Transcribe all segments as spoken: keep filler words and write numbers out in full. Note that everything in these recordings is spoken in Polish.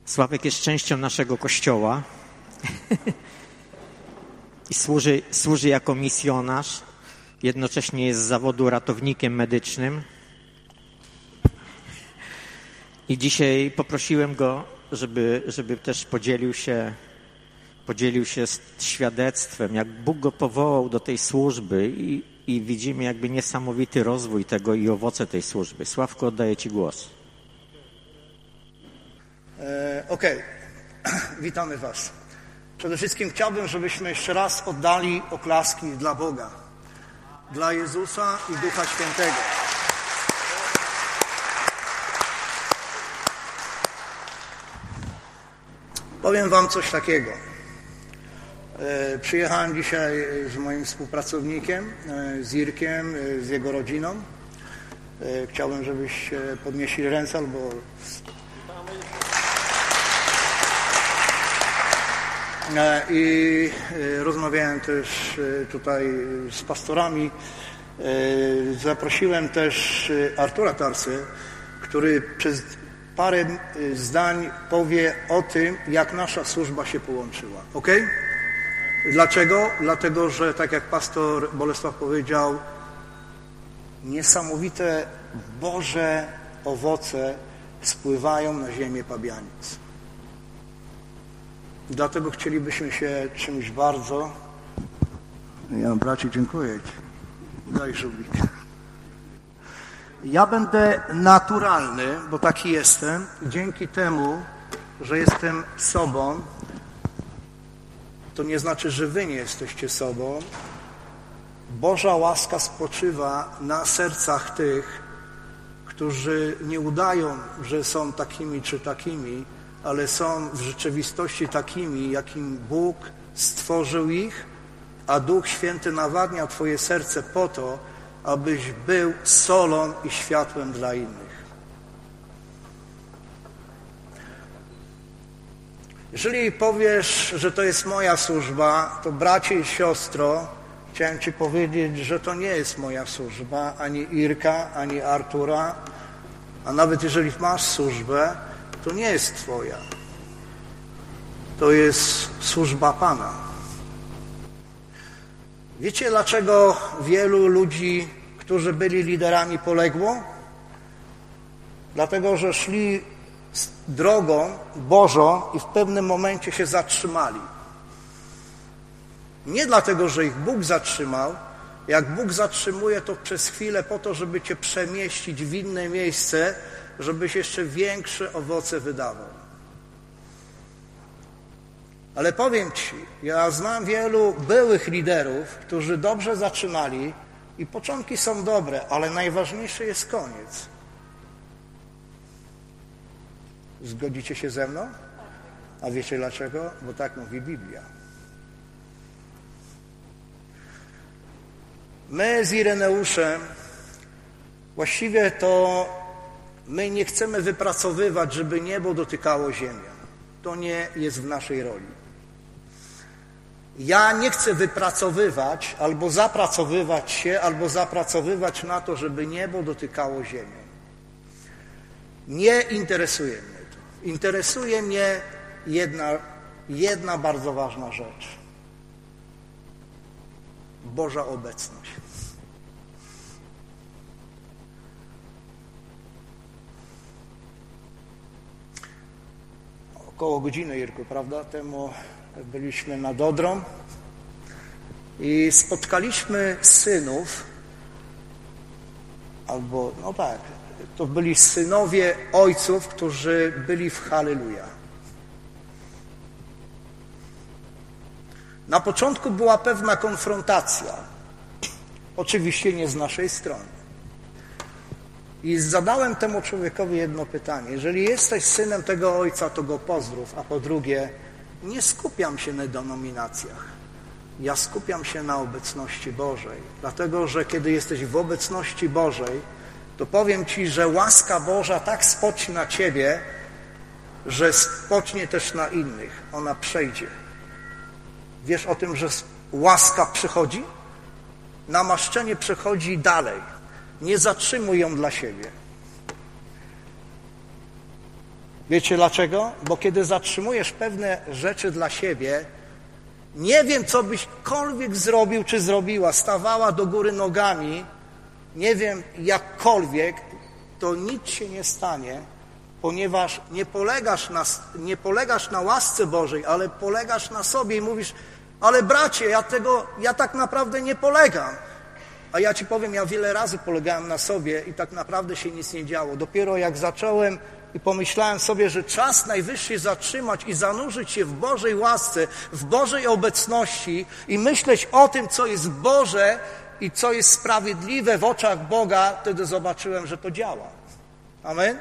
Sławek jest częścią naszego kościoła i służy, służy jako misjonarz. Jednocześnie jest z zawodu ratownikiem medycznym. I dzisiaj poprosiłem go, żeby, żeby też podzielił się, podzielił się świadectwem, jak Bóg go powołał do tej służby i, i widzimy jakby niesamowity rozwój tego i owoce tej służby. Sławku, oddaję Ci głos. E, Okej, okay. Witamy Was. Przede wszystkim chciałbym, żebyśmy jeszcze raz oddali oklaski dla Boga, dla Jezusa i Ducha Świętego. Powiem Wam coś takiego. E, przyjechałem dzisiaj z moim współpracownikiem, e, z Irkiem, e, z jego rodziną. E, chciałbym, żebyście podnieśli ręce albo... E, I e, rozmawiałem też e, tutaj z pastorami. E, zaprosiłem też Artura Tarsy, który przez parę zdań powie o tym, jak nasza służba się połączyła. Ok? Dlaczego? Dlatego, że tak jak pastor Bolesław powiedział, niesamowite Boże owoce spływają na ziemię Pabianic. Dlatego chcielibyśmy się czymś bardzo... Ja, bracie, dziękuję Ci. Daj żółwik. Ja będę naturalny, bo taki jestem. Dzięki temu, że jestem sobą, to nie znaczy, że wy nie jesteście sobą. Boża łaska spoczywa na sercach tych, którzy nie udają, że są takimi czy takimi, ale są w rzeczywistości takimi, jakim Bóg stworzył ich, a Duch Święty nawadnia Twoje serce po to, abyś był solą i światłem dla innych. Jeżeli powiesz, że to jest moja służba, to bracie i siostro, chciałem Ci powiedzieć, że to nie jest moja służba, ani Irka, ani Artura, a nawet jeżeli masz służbę, to nie jest Twoja. To jest służba Pana. Wiecie, dlaczego wielu ludzi, którzy byli liderami, poległo? Dlatego, że szli drogą Bożą i w pewnym momencie się zatrzymali. Nie dlatego, że ich Bóg zatrzymał. Jak Bóg zatrzymuje, to przez chwilę po to, żeby Cię przemieścić w inne miejsce, żebyś jeszcze większe owoce wydawał. Ale powiem Ci, ja znam wielu byłych liderów, którzy dobrze zaczynali i początki są dobre, ale najważniejszy jest koniec. Zgodzicie się ze mną? A wiecie dlaczego? Bo tak mówi Biblia. My z Ireneuszem właściwie to my nie chcemy wypracowywać, żeby niebo dotykało ziemię. To nie jest w naszej roli. Ja nie chcę wypracowywać, albo zapracowywać się, albo zapracowywać na to, żeby niebo dotykało ziemię. Nie interesuje mnie to. Interesuje mnie jedna, jedna bardzo ważna rzecz. Boża obecność. Około godziny, Jirku, prawda? Temu byliśmy nad Odrą i spotkaliśmy synów, albo, no tak, to byli synowie ojców, którzy byli w Halleluja. Na początku była pewna konfrontacja, oczywiście nie z naszej strony. I zadałem temu człowiekowi jedno pytanie. Jeżeli jesteś synem tego ojca, to go pozdrów, a po drugie, nie skupiam się na denominacjach. Ja skupiam się na obecności Bożej. Dlatego, że kiedy jesteś w obecności Bożej, to powiem Ci, że łaska Boża tak spocznie na Ciebie, że spocznie też na innych. Ona przejdzie. Wiesz o tym, że łaska przychodzi? Namaszczenie przychodzi dalej. Nie zatrzymuj ją dla siebie. Wiecie dlaczego? Bo kiedy zatrzymujesz pewne rzeczy dla siebie, nie wiem, co byśkolwiek zrobił czy zrobiła, stawała do góry nogami, nie wiem, jakkolwiek, to nic się nie stanie, ponieważ nie polegasz na, nie polegasz na łasce Bożej, ale polegasz na sobie i mówisz, ale bracie, ja tego, ja tak naprawdę nie polegam. A ja ci powiem, ja wiele razy polegałem na sobie i tak naprawdę się nic nie działo. Dopiero jak zacząłem i pomyślałem sobie, że czas najwyższy zatrzymać i zanurzyć się w Bożej łasce, w Bożej obecności i myśleć o tym, co jest Boże i co jest sprawiedliwe w oczach Boga, wtedy zobaczyłem, że to działa. Amen?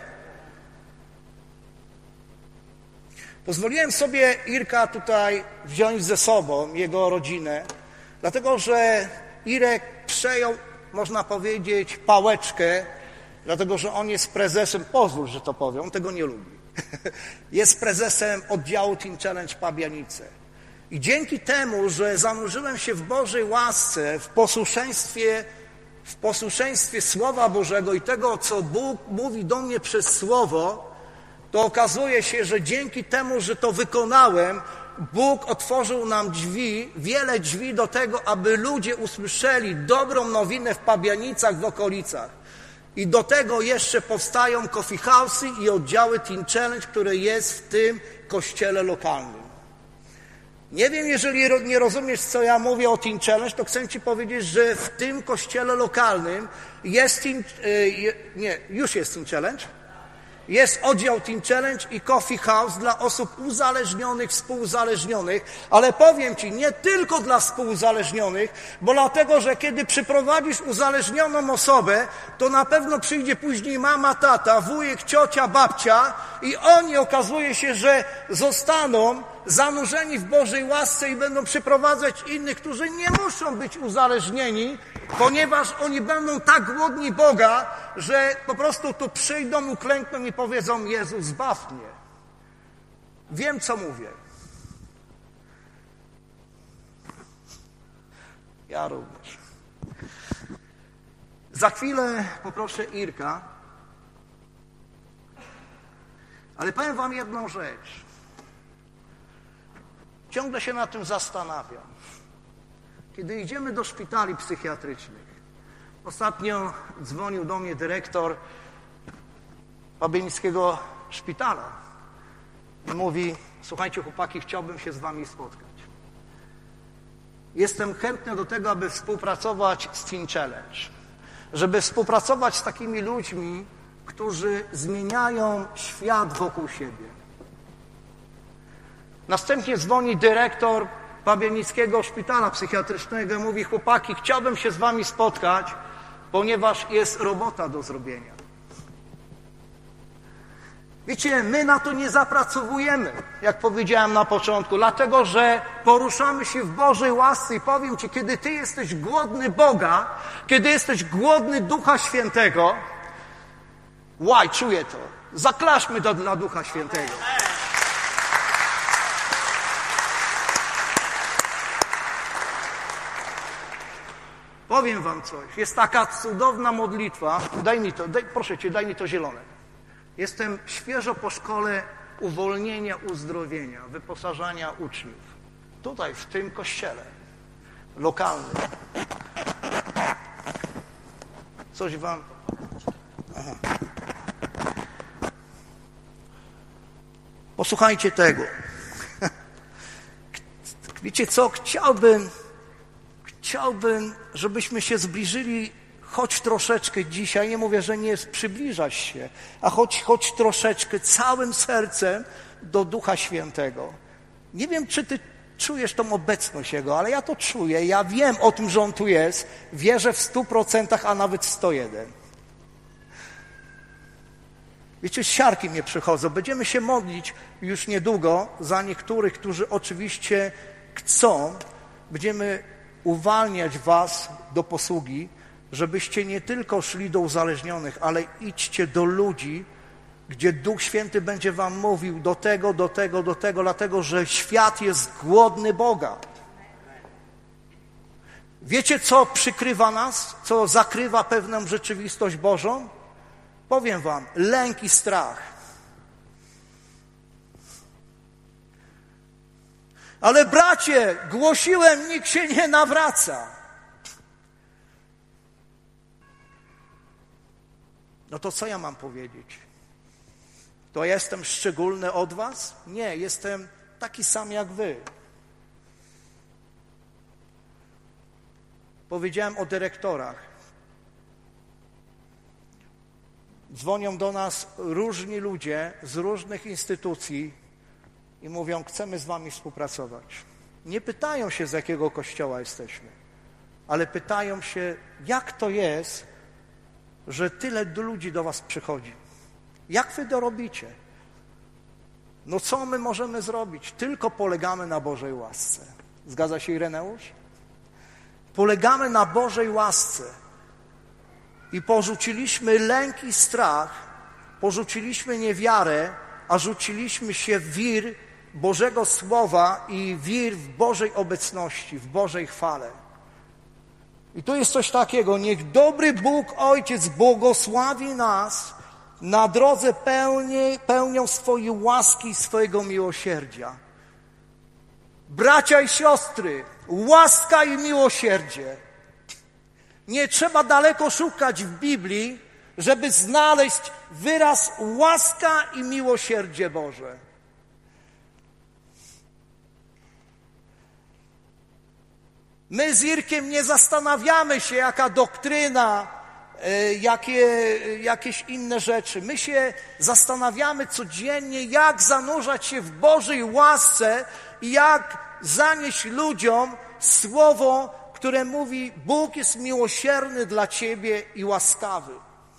Pozwoliłem sobie Irka tutaj wziąć ze sobą, jego rodzinę, dlatego że Irek przejął, można powiedzieć, pałeczkę, dlatego że on jest prezesem, pozwól, że to powiem, on tego nie lubi. Jest prezesem oddziału Teen Challenge Pabianice. I dzięki temu, że zanurzyłem się w Bożej łasce, w posłuszeństwie, w posłuszeństwie Słowa Bożego i tego, co Bóg mówi do mnie przez Słowo, to okazuje się, że dzięki temu, że to wykonałem, Bóg otworzył nam drzwi, wiele drzwi do tego, aby ludzie usłyszeli dobrą nowinę w Pabianicach, w okolicach. I do tego jeszcze powstają coffee house'y i oddziały Teen Challenge, które jest w tym kościele lokalnym. Nie wiem, jeżeli nie rozumiesz, co ja mówię o Teen Challenge, to chcę ci powiedzieć, że w tym kościele lokalnym jest teen, nie, już jest Teen Challenge, jest oddział Teen Challenge i Coffee House dla osób uzależnionych, współuzależnionych, ale powiem ci, nie tylko dla współuzależnionych, bo dlatego, że kiedy przyprowadzisz uzależnioną osobę, to na pewno przyjdzie później mama, tata, wujek, ciocia, babcia i oni okazuje się, że zostaną zanurzeni w Bożej łasce i będą przyprowadzać innych, którzy nie muszą być uzależnieni, ponieważ oni będą tak głodni Boga, że po prostu tu przyjdą, uklękną i powiedzą: Jezu, zbaw mnie. Wiem, co mówię. Ja również. Za chwilę poproszę Irka, ale powiem wam jedną rzecz. Ciągle się nad tym zastanawiam. Kiedy idziemy do szpitali psychiatrycznych, ostatnio dzwonił do mnie dyrektor Pabianickiego szpitala i mówi: słuchajcie, chłopaki, chciałbym się z wami spotkać. Jestem chętny do tego, aby współpracować z Teen Challenge, żeby współpracować z takimi ludźmi, którzy zmieniają świat wokół siebie. Następnie dzwoni dyrektor Pabianickiego szpitala psychiatrycznego i mówi: chłopaki, chciałbym się z wami spotkać, ponieważ jest robota do zrobienia. Wiecie, my na to nie zapracowujemy, jak powiedziałem na początku, dlatego że poruszamy się w Bożej łasce i powiem ci, kiedy ty jesteś głodny Boga, kiedy jesteś głodny Ducha Świętego, łaj, czuję to, zaklaszmy to dla Ducha Świętego. Powiem wam coś, jest taka cudowna modlitwa, daj mi to, daj, proszę cię, daj mi to zielone. Jestem świeżo po szkole uwolnienia, uzdrowienia, wyposażania uczniów. Tutaj, w tym kościele lokalnym. Coś wam... Aha. Posłuchajcie tego. Wiecie co, chciałbym, chciałbym, żebyśmy się zbliżyli choć troszeczkę dzisiaj, nie mówię, że nie przybliżać się, a choć, choć troszeczkę całym sercem do Ducha Świętego. Nie wiem, czy ty czujesz tą obecność Jego, ale ja to czuję, ja wiem o tym, że On tu jest, wierzę w stu procentach, a nawet w sto jeden. Wiecie, siarki mnie przychodzą, będziemy się modlić już niedługo za niektórych, którzy oczywiście chcą, będziemy uwalniać was do posługi, żebyście nie tylko szli do uzależnionych, ale idźcie do ludzi, gdzie Duch Święty będzie wam mówił do tego, do tego, do tego, dlatego że świat jest głodny Boga. Wiecie, co przykrywa nas? Co zakrywa pewną rzeczywistość Bożą? Powiem wam, lęk i strach. Ale bracie, głosiłem, nikt się nie nawraca. No to co ja mam powiedzieć? To jestem szczególny od was? Nie, jestem taki sam jak wy. Powiedziałem o dyrektorach. Dzwonią do nas różni ludzie z różnych instytucji i mówią, chcemy z wami współpracować. Nie pytają się, z jakiego kościoła jesteśmy, ale pytają się, jak to jest, że tyle ludzi do was przychodzi. Jak wy to robicie? No co my możemy zrobić? Tylko polegamy na Bożej łasce. Zgadza się Ireneusz? Polegamy na Bożej łasce. I porzuciliśmy lęk i strach, porzuciliśmy niewiarę, a rzuciliśmy się w wir Bożego Słowa i wir w Bożej obecności, w Bożej chwale. I tu jest coś takiego, niech dobry Bóg Ojciec błogosławi nas na drodze pełni, pełnią swojej łaski i swojego miłosierdzia. Bracia i siostry, łaska i miłosierdzie. Nie trzeba daleko szukać w Biblii, żeby znaleźć wyraz łaska i miłosierdzie Boże. My z Irkiem nie zastanawiamy się, jaka doktryna, jakie, jakieś inne rzeczy. My się zastanawiamy codziennie, jak zanurzać się w Bożej łasce i jak zanieść ludziom słowo, które mówi, Bóg jest miłosierny dla ciebie i łaskawy.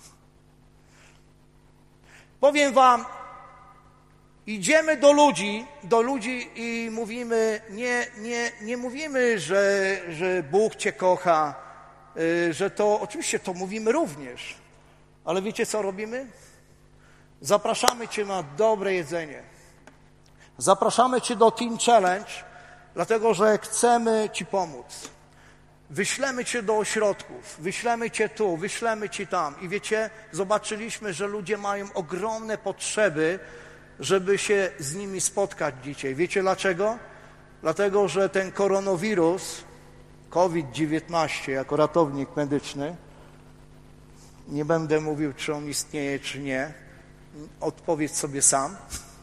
Powiem wam, idziemy do ludzi, do ludzi i mówimy, nie, nie, nie mówimy, że, że Bóg cię kocha, że to, oczywiście to mówimy również, ale wiecie co robimy? Zapraszamy cię na dobre jedzenie. Zapraszamy cię do Teen Challenge, dlatego że chcemy ci pomóc. Wyślemy cię do ośrodków, wyślemy cię tu, wyślemy cię tam. I wiecie, zobaczyliśmy, że ludzie mają ogromne potrzeby, żeby się z nimi spotkać dzisiaj. Wiecie dlaczego? Dlatego, że ten koronawirus, COVID dziewiętnaście, jako ratownik medyczny, nie będę mówił, czy on istnieje, czy nie, odpowiedz sobie sam,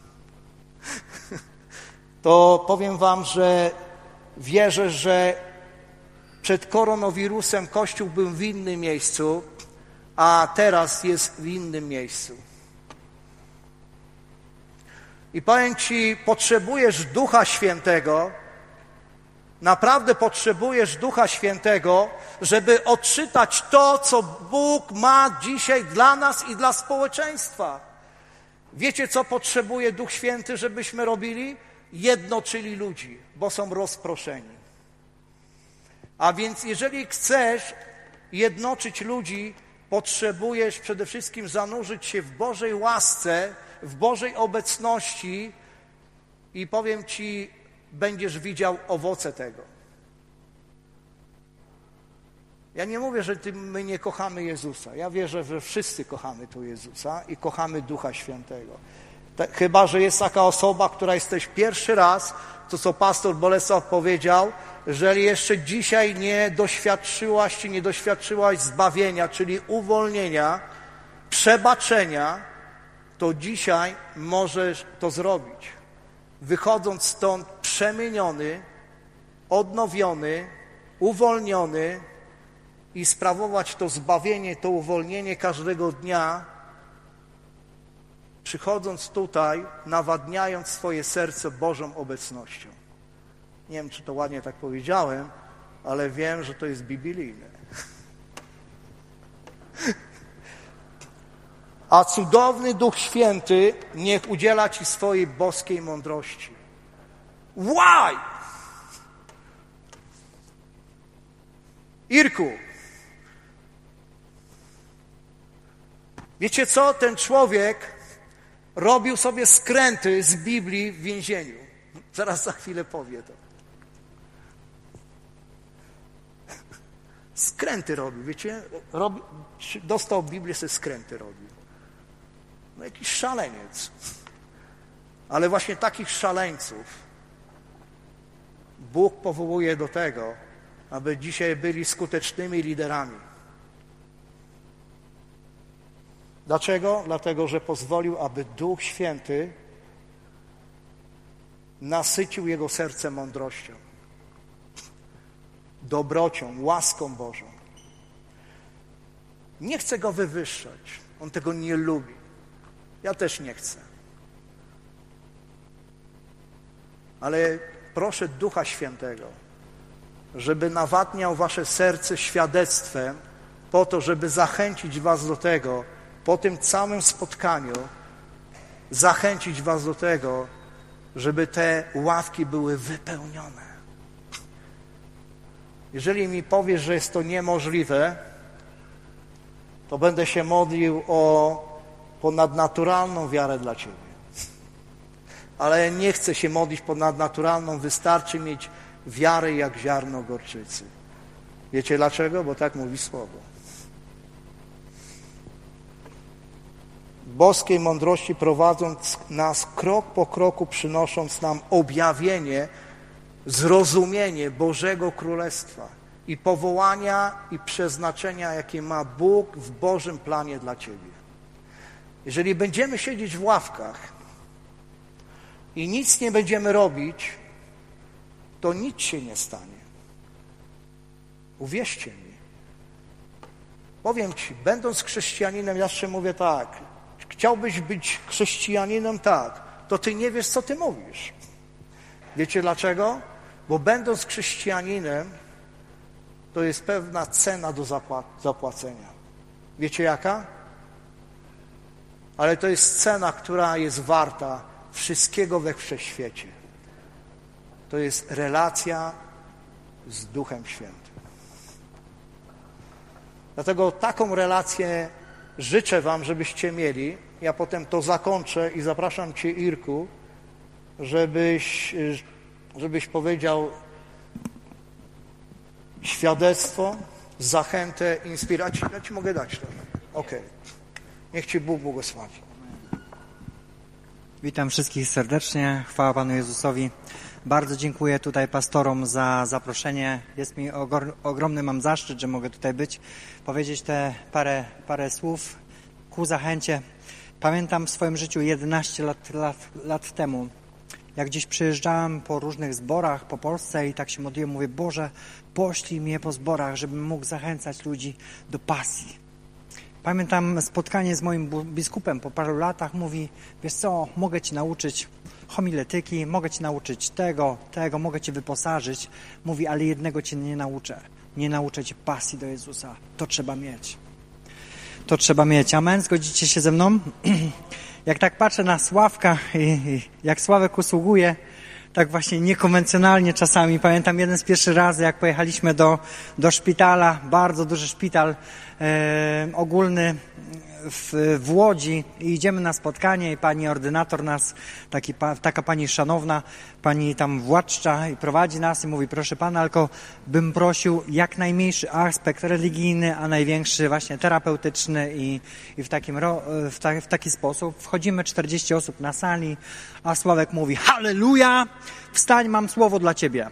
to powiem wam, że wierzę, że przed koronawirusem Kościół był w innym miejscu, a teraz jest w innym miejscu. I powiem ci, potrzebujesz Ducha Świętego, naprawdę potrzebujesz Ducha Świętego, żeby odczytać to, co Bóg ma dzisiaj dla nas i dla społeczeństwa. Wiecie, co potrzebuje Duch Święty, żebyśmy robili? Jednoczyli ludzi, bo są rozproszeni. A więc jeżeli chcesz jednoczyć ludzi, potrzebujesz przede wszystkim zanurzyć się w Bożej łasce, w Bożej obecności i powiem ci, będziesz widział owoce tego. Ja nie mówię, że ty, my nie kochamy Jezusa. Ja wierzę, że wszyscy kochamy tu Jezusa i kochamy Ducha Świętego. Chyba że jest taka osoba, która jesteś pierwszy raz, to co pastor Bolesław powiedział, jeżeli jeszcze dzisiaj nie doświadczyłaś czy nie doświadczyłaś zbawienia, czyli uwolnienia, przebaczenia, to dzisiaj możesz to zrobić. Wychodząc stąd przemieniony, odnowiony, uwolniony i sprawować to zbawienie, to uwolnienie każdego dnia, przychodząc tutaj, nawadniając swoje serce Bożą obecnością. Nie wiem, czy to ładnie tak powiedziałem, ale wiem, że to jest biblijne. A cudowny Duch Święty niech udziela ci swojej boskiej mądrości. Why? Irku, wiecie co? Ten człowiek robił sobie skręty z Biblii w więzieniu. Zaraz za chwilę powie to. Skręty robił, wiecie? Robi, dostał Biblię, sobie skręty robił. No jakiś szaleniec. Ale właśnie takich szaleńców Bóg powołuje do tego, aby dzisiaj byli skutecznymi liderami. Dlaczego? Dlatego, że pozwolił, aby Duch Święty nasycił jego serce mądrością, dobrocią, łaską Bożą. Nie chcę go wywyższać. On tego nie lubi. Ja też nie chcę. Ale proszę Ducha Świętego, żeby nawadniał wasze serce świadectwem po to, żeby zachęcić was do tego, po tym całym spotkaniu, zachęcić was do tego, żeby te ławki były wypełnione. Jeżeli mi powiesz, że jest to niemożliwe, to będę się modlił o ponadnaturalną wiarę dla ciebie. Ale nie chcę się modlić ponadnaturalną, wystarczy mieć wiarę jak ziarno gorczycy. Wiecie dlaczego? Bo tak mówi Słowo. Boskiej mądrości prowadząc nas krok po kroku, przynosząc nam objawienie, zrozumienie Bożego Królestwa i powołania i przeznaczenia, jakie ma Bóg w Bożym planie dla ciebie. Jeżeli będziemy siedzieć w ławkach i nic nie będziemy robić, to nic się nie stanie. Uwierzcie mi. Powiem ci, będąc chrześcijaninem, ja jeszcze mówię tak, chciałbyś być chrześcijaninem, tak, to ty nie wiesz, co ty mówisz. Wiecie dlaczego? Bo będąc chrześcijaninem, to jest pewna cena do zapłacenia. Wiecie jaka? Ale to jest cena, która jest warta wszystkiego we wszechświecie. To jest relacja z Duchem Świętym. Dlatego taką relację życzę wam, żebyście mieli. Ja potem to zakończę i zapraszam cię, Irku, żebyś, żebyś powiedział świadectwo, zachętę, inspirację. Ja ci mogę dać to. Okej. Okay. Niech ci Bóg błogosławi. Witam wszystkich serdecznie. Chwała Panu Jezusowi. Bardzo dziękuję tutaj pastorom za zaproszenie. Jest mi ogromny mam zaszczyt, że mogę tutaj być, powiedzieć te parę, parę słów ku zachęcie. Pamiętam w swoim życiu jedenaście lat, lat, lat temu, jak gdzieś przyjeżdżałem po różnych zborach po Polsce i tak się modliłem, mówię, Boże, poślij mnie po zborach, żebym mógł zachęcać ludzi do pasji. Pamiętam spotkanie z moim biskupem po paru latach, mówi, wiesz co, mogę ci nauczyć homiletyki, mogę ci nauczyć tego, tego, mogę cię wyposażyć. Mówi, ale jednego cię nie nauczę. Nie nauczę cię pasji do Jezusa. To trzeba mieć. To trzeba mieć. Amen? Zgodzicie się ze mną? Jak tak patrzę na Sławka i, i jak Sławek usługuje, tak właśnie niekonwencjonalnie czasami. Pamiętam jeden z pierwszych razy, jak pojechaliśmy do, do szpitala, bardzo duży szpital e, ogólny w, w Łodzi i idziemy na spotkanie i pani ordynator nas, taki, taka pani szanowna, pani tam władcza i prowadzi nas i mówi, proszę pana, tylko bym prosił jak najmniejszy aspekt religijny, a największy właśnie terapeutyczny i, i w, takim, w, ta, w taki sposób. Wchodzimy czterdzieści osób na sali, a Sławek mówi, halleluja, wstań, mam słowo dla ciebie.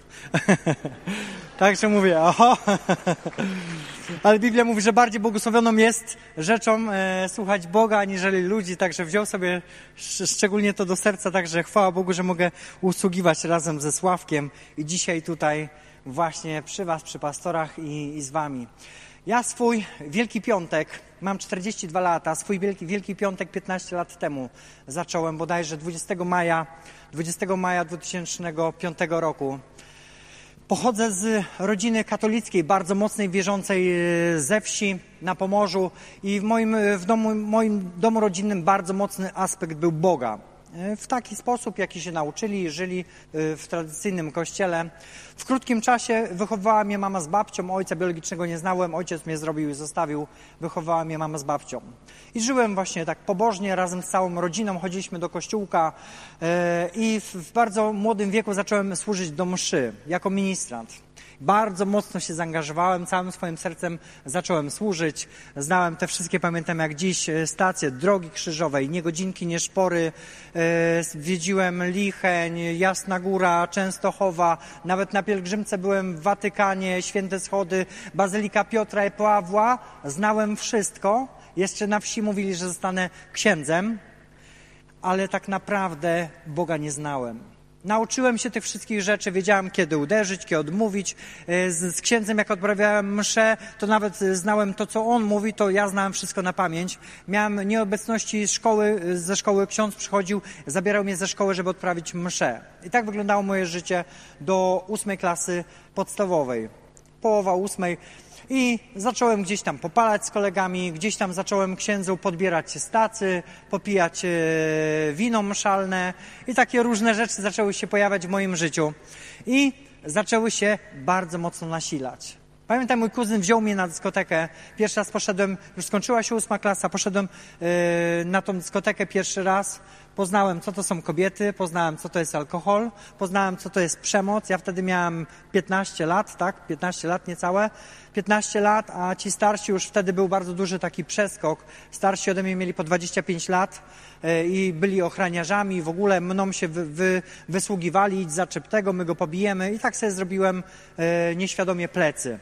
Także mówię, oho. Ale Biblia mówi, że bardziej błogosławioną jest rzeczą e, słuchać Boga, aniżeli ludzi, także wziął sobie sz, szczególnie to do serca, także chwała Bogu, że mogę usługiwać razem ze Sławkiem i dzisiaj tutaj właśnie przy was, przy pastorach i, i z wami. Ja swój Wielki Piątek, mam czterdzieści dwa lata, swój Wielki, Wielki Piątek piętnaście lat temu zacząłem bodajże dwudziestego maja dwa tysiące piątego roku. Pochodzę z rodziny katolickiej, bardzo mocnej, wierzącej ze wsi na Pomorzu i w moim, w domu, moim domu rodzinnym bardzo mocny aspekt był Boga. W taki sposób, jaki się nauczyli, żyli w tradycyjnym kościele. W krótkim czasie wychowywała mnie mama z babcią, ojca biologicznego nie znałem, ojciec mnie zrobił i zostawił, wychowała mnie mama z babcią. I żyłem właśnie tak pobożnie, razem z całą rodziną, chodziliśmy do kościółka i w bardzo młodym wieku zacząłem służyć do mszy jako ministrant. Bardzo mocno się zaangażowałem, całym swoim sercem zacząłem służyć. Znałem te wszystkie, pamiętam jak dziś, stacje Drogi Krzyżowej, nie Godzinki, nie Szpory. Zwiedziłem Licheń, Jasna Góra, Częstochowa. Nawet na pielgrzymce byłem w Watykanie, Święte Schody, Bazylika Piotra i Pawła. Znałem wszystko. Jeszcze na wsi mówili, że zostanę księdzem, ale tak naprawdę Boga nie znałem. Nauczyłem się tych wszystkich rzeczy, wiedziałem kiedy uderzyć, kiedy odmówić. Z, z księdzem jak odprawiałem mszę, to nawet znałem to, co on mówi, to ja znałem wszystko na pamięć. Miałem nieobecności z szkoły, ze szkoły ksiądz przychodził, zabierał mnie ze szkoły, żeby odprawić mszę. I tak wyglądało moje życie do ósmej klasy podstawowej. Połowa ósmej. I zacząłem gdzieś tam popalać z kolegami, gdzieś tam zacząłem księdzu podbierać stacy, popijać e, wino mszalne i takie różne rzeczy zaczęły się pojawiać w moim życiu. I zaczęły się bardzo mocno nasilać. Pamiętam, mój kuzyn wziął mnie na dyskotekę. Pierwszy raz poszedłem, już skończyła się ósma klasa, poszedłem e, na tą dyskotekę pierwszy raz. Poznałem, co to są kobiety, poznałem, co to jest alkohol, poznałem, co to jest przemoc. Ja wtedy miałem piętnaście lat, tak? piętnaście lat niecałe. piętnaście lat, a ci starsi już wtedy był bardzo duży taki przeskok. Starsi ode mnie mieli po dwadzieścia pięć lat i byli ochraniarzami, w ogóle mną się wy, wy, wysługiwali, idź zaczep tego, my go pobijemy. I tak sobie zrobiłem e, nieświadomie plecy.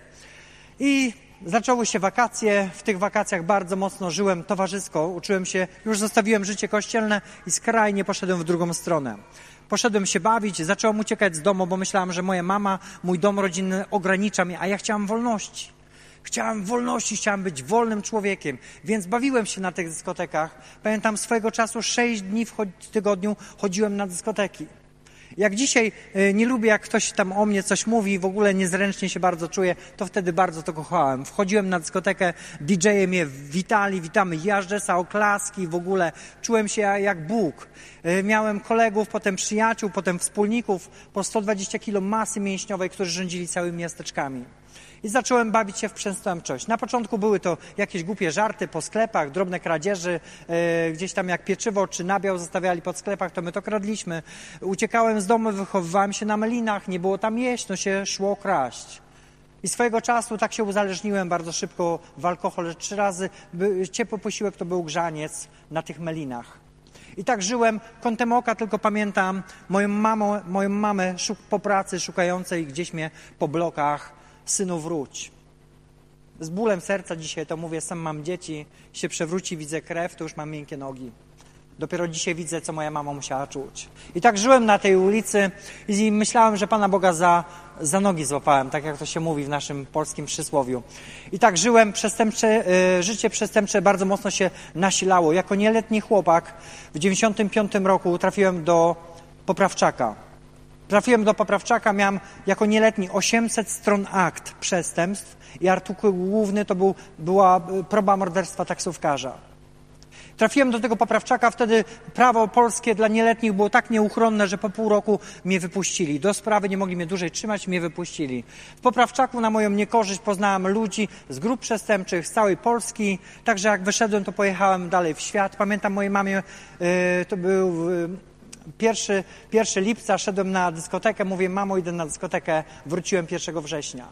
I zaczęły się wakacje, w tych wakacjach bardzo mocno żyłem towarzysko, uczyłem się, już zostawiłem życie kościelne i skrajnie poszedłem w drugą stronę. Poszedłem się bawić, zacząłem uciekać z domu, bo myślałem, że moja mama, mój dom rodzinny ogranicza mnie, a ja chciałam wolności. Chciałam wolności, chciałam być wolnym człowiekiem, więc bawiłem się na tych dyskotekach. Pamiętam swojego czasu sześć dni w tygodniu chodziłem na dyskoteki. Jak dzisiaj nie lubię, jak ktoś tam o mnie coś mówi, w ogóle niezręcznie się bardzo czuję, to wtedy bardzo to kochałem. Wchodziłem na dyskotekę, D J-e mnie witali, witamy Jażdżesa, oklaski, w ogóle czułem się jak Bóg. Miałem kolegów, potem przyjaciół, potem wspólników, po sto dwadzieścia kilo masy mięśniowej, którzy rządzili całymi miasteczkami. I zacząłem bawić się w przestępczość. Na początku były to jakieś głupie żarty po sklepach, drobne kradzieży, e, gdzieś tam jak pieczywo czy nabiał zostawiali pod sklepach, to my to kradliśmy. Uciekałem z domu, wychowywałem się na melinach, nie było tam jeść, no się szło kraść. I swojego czasu tak się uzależniłem bardzo szybko w alkohol, że trzy razy by, ciepły posiłek to był grzaniec na tych melinach. I tak żyłem kątem oka, tylko pamiętam moją mamą, moją mamę szuk, po pracy szukającej gdzieś mnie po blokach, synu wróć. Z bólem serca dzisiaj to mówię, sam mam dzieci, się przewróci, widzę krew, to już mam miękkie nogi. Dopiero dzisiaj widzę, co moja mama musiała czuć. I tak żyłem na tej ulicy i myślałem, że Pana Boga za, za nogi złapałem, tak jak to się mówi w naszym polskim przysłowiu. I tak żyłem, przestępcze, y, życie przestępcze bardzo mocno się nasilało. Jako nieletni chłopak w dziewięćdziesiątym piątym roku trafiłem do poprawczaka. Trafiłem do poprawczaka, miałem jako nieletni osiemset stron akt przestępstw i artykuł główny to był, była próba morderstwa taksówkarza. Trafiłem do tego poprawczaka, wtedy prawo polskie dla nieletnich było tak nieuchronne, że po pół roku mnie wypuścili. Do sprawy nie mogli mnie dłużej trzymać, mnie wypuścili. W poprawczaku na moją niekorzyść poznałem ludzi z grup przestępczych z całej Polski, także jak wyszedłem, to pojechałem dalej w świat. Pamiętam mojej mamie, yy, to był... Yy, Pierwszy, pierwszy lipca szedłem na dyskotekę, mówię, mamo, idę na dyskotekę, wróciłem pierwszego września.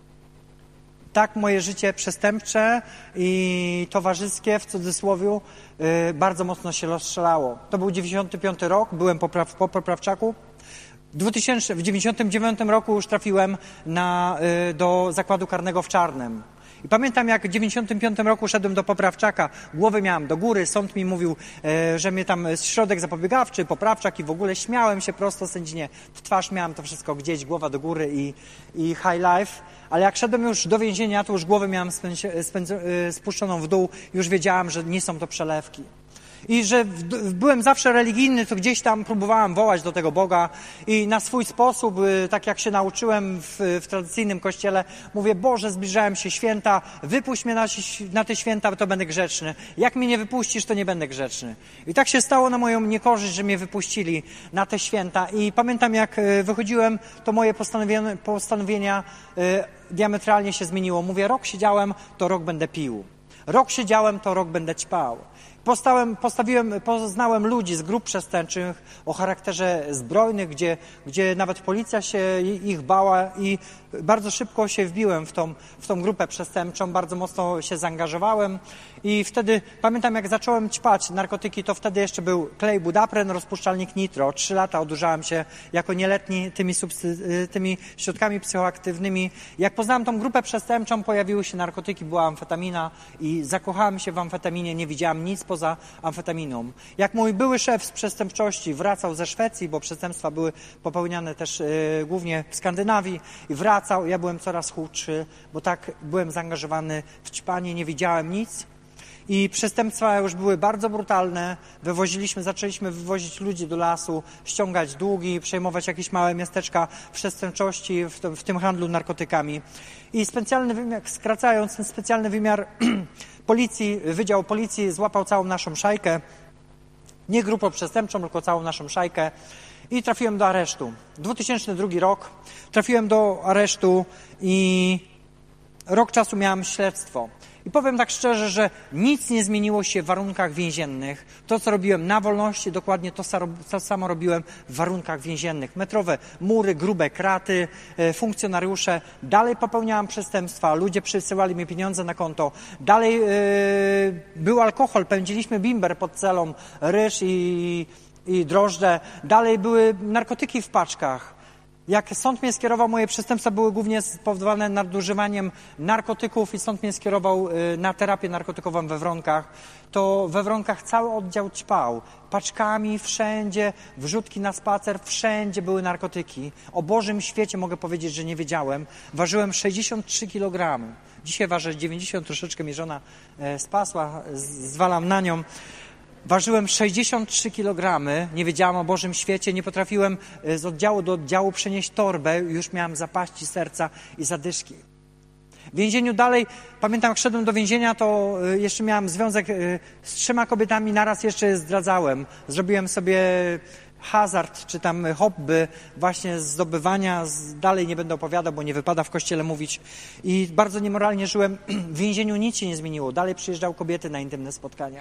Tak moje życie przestępcze i towarzyskie, w cudzysłowie, yy, bardzo mocno się rozstrzelało. To był dziewięćdziesiąty piąty rok, byłem po, praw, po poprawczaku. W, dwutysięcznym, w dziewięćdziesiątym dziewiątym roku już trafiłem na, yy, do zakładu karnego w Czarnem. I pamiętam, jak w dziewięćdziesiątym piątym roku szedłem do poprawczaka, głowy miałem do góry, sąd mi mówił, e, że mnie tam środek zapobiegawczy, poprawczak i w ogóle śmiałem się prosto sędzinie. W twarz miałem to wszystko gdzieś, głowa do góry i, i high life. Ale jak szedłem już do więzienia, to już głowę miałem spędzi- spędzi- spuszczoną w dół, już wiedziałem, że nie są to przelewki. I że w, byłem zawsze religijny, to gdzieś tam próbowałem wołać do tego Boga i na swój sposób, tak jak się nauczyłem w, w tradycyjnym kościele, mówię, Boże, zbliżałem się święta, wypuść mnie na, na te święta, to będę grzeczny. Jak mnie nie wypuścisz, to nie będę grzeczny. I tak się stało na moją niekorzyść, że mnie wypuścili na te święta. I pamiętam, jak wychodziłem, to moje postanowienia, postanowienia diametralnie się zmieniło. Mówię, rok siedziałem, to rok będę pił. Rok siedziałem, to rok będę ćpał. Postałem, postawiłem, poznałem ludzi z grup przestępczych o charakterze zbrojnych, gdzie, gdzie nawet policja się ich bała i bardzo szybko się wbiłem w tą, w tą grupę przestępczą, bardzo mocno się zaangażowałem i wtedy pamiętam, jak zacząłem ćpać narkotyki, to wtedy jeszcze był klej budapren, rozpuszczalnik nitro. Trzy lata odurzałem się jako nieletni tymi, substy- tymi środkami psychoaktywnymi. Jak poznałem tą grupę przestępczą, pojawiły się narkotyki, była amfetamina i zakochałem się w amfetaminie, nie widziałem nic poza amfetaminą. Jak mój były szef z przestępczości wracał ze Szwecji, bo przestępstwa były popełniane też yy, głównie w Skandynawii i wracał, ja byłem coraz chudszy, bo tak byłem zaangażowany w ćpanie, nie widziałem nic. I przestępstwa już były bardzo brutalne. Wywoziliśmy, zaczęliśmy wywozić ludzi do lasu, ściągać długi, przejmować jakieś małe miasteczka przestępczości w tym, w tym handlu narkotykami. I specjalny wymiar, skracając ten specjalny wymiar policji, Wydział Policji złapał całą naszą szajkę, nie grupę przestępczą, tylko całą naszą szajkę i trafiłem do aresztu. dwa tysiące drugi rok, trafiłem do aresztu i rok czasu miałem śledztwo. I powiem tak szczerze, że nic nie zmieniło się w warunkach więziennych. To, co robiłem na wolności, dokładnie to, to samo robiłem w warunkach więziennych. Metrowe mury, grube kraty, e, funkcjonariusze. Dalej popełniałem przestępstwa, ludzie przysyłali mi pieniądze na konto. Dalej e, był alkohol, pędziliśmy bimber pod celą, ryż i, i drożdże. Dalej były narkotyki w paczkach. Jak sąd mnie skierował, moje przestępstwa były głównie spowodowane nadużywaniem narkotyków i sąd mnie skierował na terapię narkotykową we Wronkach, to we Wronkach cały oddział ćpał. Paczkami wszędzie, wrzutki na spacer, wszędzie były narkotyki. O Bożym świecie mogę powiedzieć, że nie wiedziałem. Ważyłem sześćdziesiąt trzy kilogramy. Dzisiaj ważę dziewięćdziesiąt, troszeczkę mi żona spasła, zwalam na nią. Ważyłem sześćdziesiąt trzy kilogramy, nie wiedziałam o Bożym świecie, nie potrafiłem z oddziału do oddziału przenieść torbę, już miałem zapaści serca i zadyszki. W więzieniu dalej, pamiętam jak szedłem do więzienia, to jeszcze miałem związek z trzema kobietami, naraz jeszcze zdradzałem. Zrobiłem sobie hazard, czy tam hobby właśnie zdobywania, dalej nie będę opowiadał, bo nie wypada w kościele mówić. I bardzo niemoralnie żyłem, w więzieniu nic się nie zmieniło, dalej przyjeżdżały kobiety na intymne spotkania.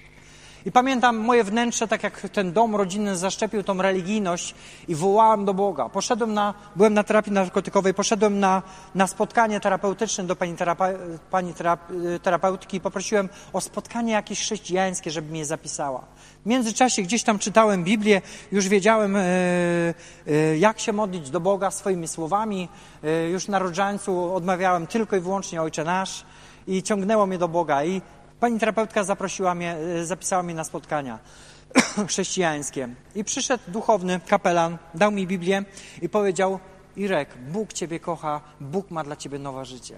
I pamiętam moje wnętrze, tak jak ten dom rodzinny zaszczepił tą religijność i wołałem do Boga. Poszedłem na, byłem na terapii narkotykowej, poszedłem na, na spotkanie terapeutyczne do pani, terapa, pani terap, terapeutki i poprosiłem o spotkanie jakieś chrześcijańskie, żeby mnie zapisała. W międzyczasie gdzieś tam czytałem Biblię, już wiedziałem e, e, jak się modlić do Boga swoimi słowami. E, już na różańcu odmawiałem tylko i wyłącznie Ojcze Nasz i ciągnęło mnie do Boga. I pani terapeutka zaprosiła mnie, zapisała mnie na spotkania chrześcijańskie. I przyszedł duchowny kapelan, dał mi Biblię i powiedział: Irek, Bóg ciebie kocha, Bóg ma dla ciebie nowe życie.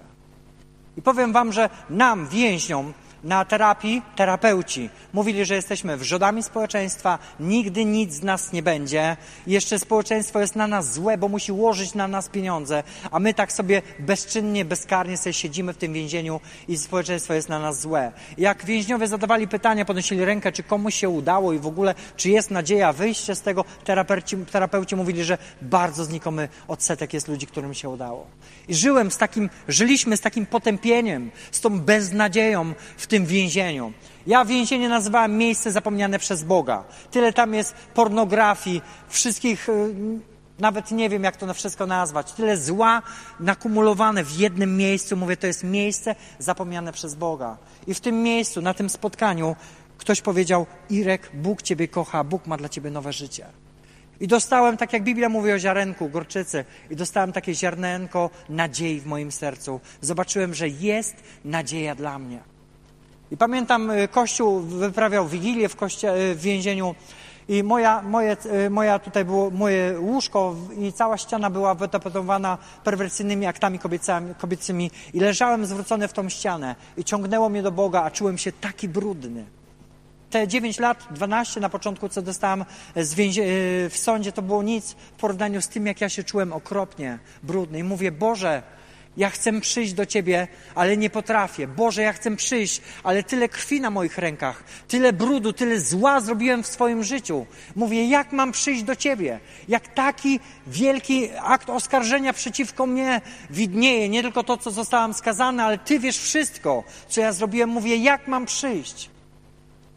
I powiem wam, że nam, więźniom, na terapii terapeuci mówili, że jesteśmy wrzodami społeczeństwa, nigdy nic z nas nie będzie. Jeszcze społeczeństwo jest na nas złe, bo musi łożyć na nas pieniądze, a my tak sobie bezczynnie, bezkarnie sobie siedzimy w tym więzieniu i społeczeństwo jest na nas złe. Jak więźniowie zadawali pytania, podnosili rękę, czy komuś się udało i w ogóle, czy jest nadzieja wyjścia z tego, terapeuci, terapeuci mówili, że bardzo znikomy odsetek jest ludzi, którym się udało. I żyłem z takim, żyliśmy z takim potępieniem, z tą beznadzieją w tym więzieniu. Ja więzienie nazywałem miejsce zapomniane przez Boga. Tyle tam jest pornografii, wszystkich, nawet nie wiem jak to na wszystko nazwać, tyle zła nakumulowane w jednym miejscu. Mówię, to jest miejsce zapomniane przez Boga. I w tym miejscu, na tym spotkaniu ktoś powiedział: Irek, Bóg ciebie kocha, Bóg ma dla ciebie nowe życie. I dostałem, tak jak Biblia mówi o ziarenku, gorczycy, i dostałem takie ziarnenko nadziei w moim sercu. Zobaczyłem, że jest nadzieja dla mnie. I pamiętam, Kościół wyprawiał wigilię w, kościa- w więzieniu i moja, moje, moja tutaj było moje łóżko i cała ściana była wytapetowana perwersyjnymi aktami kobiecami, kobiecymi i leżałem zwrócony w tą ścianę i ciągnęło mnie do Boga, a czułem się taki brudny. Te dziewięć lat, dwanaście na początku, co dostałem z więzie- w sądzie, to było nic w porównaniu z tym, jak ja się czułem okropnie brudny. I mówię: Boże, ja chcę przyjść do Ciebie, ale nie potrafię. Boże, ja chcę przyjść, ale tyle krwi na moich rękach, tyle brudu, tyle zła zrobiłem w swoim życiu. Mówię: jak mam przyjść do Ciebie? Jak taki wielki akt oskarżenia przeciwko mnie widnieje, nie tylko to, co zostałem skazany, ale Ty wiesz wszystko, co ja zrobiłem. Mówię: jak mam przyjść?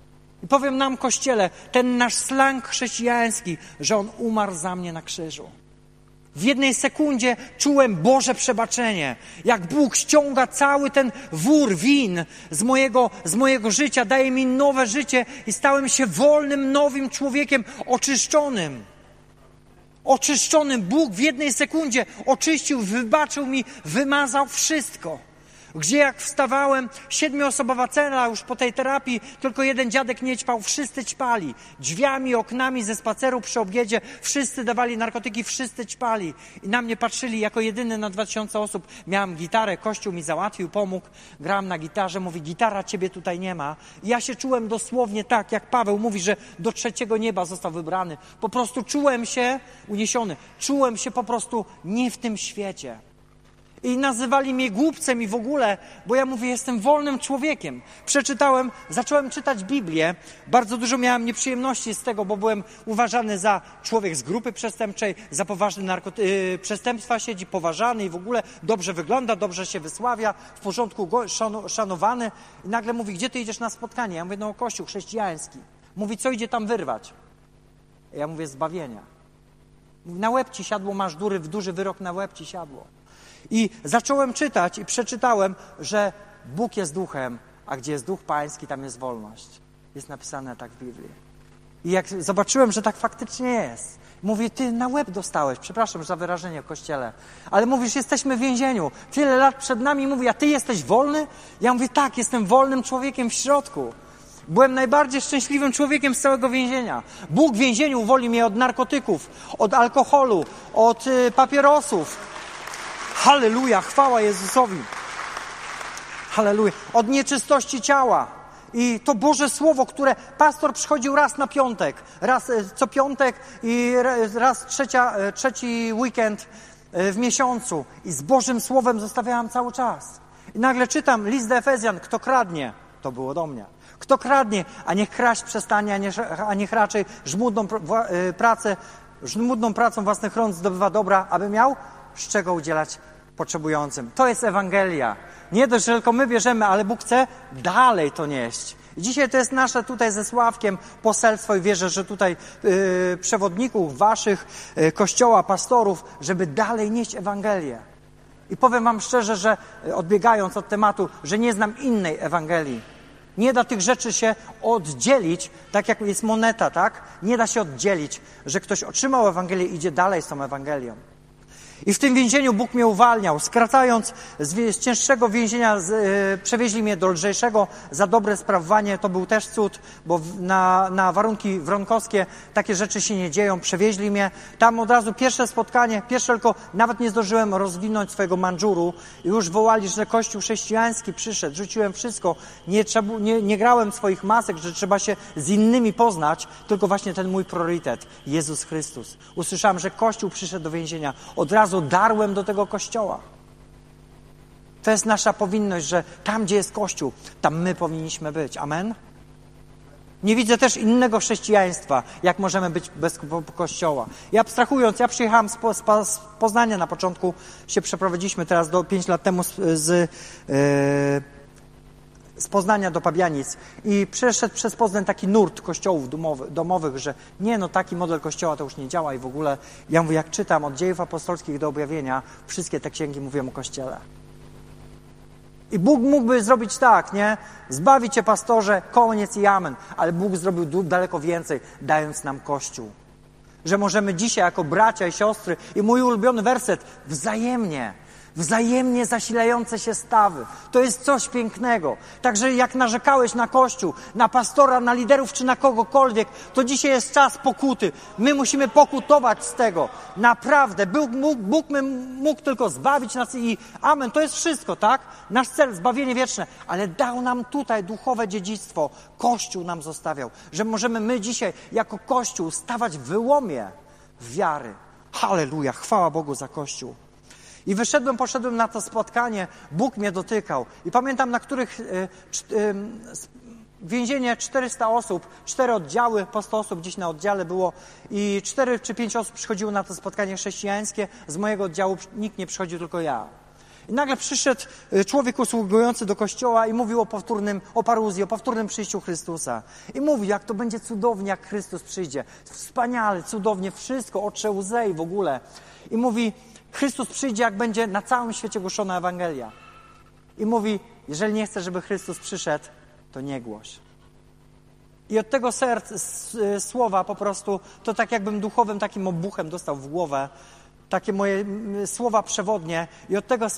I powiem nam, Kościele, ten nasz slang chrześcijański, że On umarł za mnie na krzyżu. W jednej sekundzie czułem Boże przebaczenie. Jak Bóg ściąga cały ten wór win z mojego, z mojego życia, daje mi nowe życie i stałem się wolnym, nowym człowiekiem, oczyszczonym. Oczyszczonym. Bóg w jednej sekundzie oczyścił, wybaczył mi, wymazał wszystko. Gdzie jak wstawałem, siedmioosobowa cela już po tej terapii, tylko jeden dziadek nie ćpał, wszyscy ćpali. Drzwiami, oknami ze spaceru przy obiedzie, wszyscy dawali narkotyki, wszyscy ćpali. I na mnie patrzyli jako jedyny na dwa tysiące osób. Miałem gitarę, Kościół mi załatwił, pomógł, grałem na gitarze, mówi, gitara, ciebie tutaj nie ma. I ja się czułem dosłownie tak, jak Paweł mówi, że do trzeciego nieba został wybrany. Po prostu czułem się uniesiony, czułem się po prostu nie w tym świecie. I nazywali mnie głupcem i w ogóle, bo ja mówię, jestem wolnym człowiekiem. Przeczytałem, zacząłem czytać Biblię. Bardzo dużo miałem nieprzyjemności z tego, bo byłem uważany za człowiek z grupy przestępczej, za poważne narkoty- yy, przestępstwa siedzi, poważany i w ogóle dobrze wygląda, dobrze się wysławia, w porządku go, szan- szanowany. I nagle mówi, gdzie ty idziesz na spotkanie? Ja mówię, no Kościół chrześcijański. Mówi, co idzie tam wyrwać? Ja mówię, zbawienia. Mówi, na łeb ci siadło, masz duży, duży wyrok, na łeb ci siadło. I zacząłem czytać i przeczytałem, że Bóg jest duchem, a gdzie jest duch pański, tam jest wolność. Jest napisane tak w Biblii. I jak zobaczyłem, że tak faktycznie jest, mówię, ty na łeb dostałeś, przepraszam za wyrażenie w Kościele, ale mówisz, jesteśmy w więzieniu, tyle lat przed nami, mówi, a ty jesteś wolny? Ja mówię, tak, jestem wolnym człowiekiem w środku. Byłem najbardziej szczęśliwym człowiekiem z całego więzienia. Bóg w więzieniu uwolnił mnie od narkotyków, od alkoholu, od y, papierosów. Halleluja, chwała Jezusowi. Halleluja. Od nieczystości ciała. I to Boże Słowo, które pastor przychodził raz na piątek, raz co piątek i raz trzecia, trzeci weekend w miesiącu. I z Bożym Słowem zostawiałam cały czas. I nagle czytam list do Efezjan, kto kradnie, to było do mnie. Kto kradnie, a niech kraść przestanie, a niech, a niech raczej żmudną pracę, żmudną pracą własnych rąk zdobywa dobra, aby miał z czego udzielać potrzebującym. To jest Ewangelia. Nie dość, że tylko my bierzemy, ale Bóg chce dalej to nieść. I dzisiaj to jest nasze tutaj ze Sławkiem poselstwo i wierzę, że tutaj yy, przewodników waszych, yy, kościoła, pastorów, żeby dalej nieść Ewangelię. I powiem wam szczerze, że yy, odbiegając od tematu, że nie znam innej Ewangelii. Nie da tych rzeczy się oddzielić, tak jak jest moneta, tak? Nie da się oddzielić, że ktoś otrzymał Ewangelię i idzie dalej z tą Ewangelią. I w tym więzieniu Bóg mnie uwalniał. Skracając z, z cięższego więzienia z, yy, przewieźli mnie do lżejszego za dobre sprawowanie. To był też cud, bo w, na, na warunki wronkowskie takie rzeczy się nie dzieją. Przewieźli mnie. Tam od razu pierwsze spotkanie, pierwsze tylko nawet nie zdążyłem rozwinąć swojego mandżuru. I już wołali, że Kościół chrześcijański przyszedł. Rzuciłem wszystko. Nie, trzeba, nie, nie grałem swoich masek, że trzeba się z innymi poznać, tylko właśnie ten mój priorytet. Jezus Chrystus. Usłyszałem, że Kościół przyszedł do więzienia. Od razu darłem do tego Kościoła. To jest nasza powinność, że tam, gdzie jest Kościół, tam my powinniśmy być. Amen? Nie widzę też innego chrześcijaństwa, jak możemy być bez Kościoła. I abstrahując, ja przyjechałem z, po, z Poznania na początku, się przeprowadziliśmy teraz do pięć lat temu z, z yy, z Poznania do Pabianic i przeszedł przez Poznań taki nurt kościołów domowy, domowych, że nie, no taki model kościoła to już nie działa i w ogóle, ja mówię, jak czytam od Dziejów Apostolskich do Objawienia, wszystkie te księgi mówią o Kościele. I Bóg mógłby zrobić tak, nie? Zbawić cię, pastorze, koniec i amen. Ale Bóg zrobił daleko więcej, dając nam Kościół. Że możemy dzisiaj jako bracia i siostry, i mój ulubiony werset, wzajemnie, wzajemnie zasilające się stawy. To jest coś pięknego. Także jak narzekałeś na Kościół, na pastora, na liderów czy na kogokolwiek, to dzisiaj jest czas pokuty. My musimy pokutować z tego. Naprawdę. Bóg mógł, Bóg mógł tylko zbawić nas i amen. To jest wszystko, tak? Nasz cel, zbawienie wieczne. Ale dał nam tutaj duchowe dziedzictwo. Kościół nam zostawiał. Że możemy my dzisiaj jako Kościół stawać w wyłomie wiary. Halleluja. Chwała Bogu za Kościół. I wyszedłem, poszedłem na to spotkanie, Bóg mnie dotykał. I pamiętam, na których y, y, więzienie czterysta osób, cztery oddziały, po sto osób gdzieś na oddziale było i cztery czy pięć osób przychodziło na to spotkanie chrześcijańskie. Z mojego oddziału nikt nie przychodził, tylko ja. I nagle przyszedł człowiek usługujący do kościoła i mówił o powtórnym, o paruzji, o powtórnym przyjściu Chrystusa. I mówił, jak to będzie cudownie, jak Chrystus przyjdzie. Wspaniale, cudownie, wszystko, otrze łzę i w ogóle. I mówi, Chrystus przyjdzie, jak będzie na całym świecie głoszona Ewangelia. I mówi, jeżeli nie chcesz, żeby Chrystus przyszedł, to nie głoś. I od tego serc, słowa po prostu, to tak jakbym duchowym takim obuchem dostał w głowę, takie moje słowa przewodnie i od tego,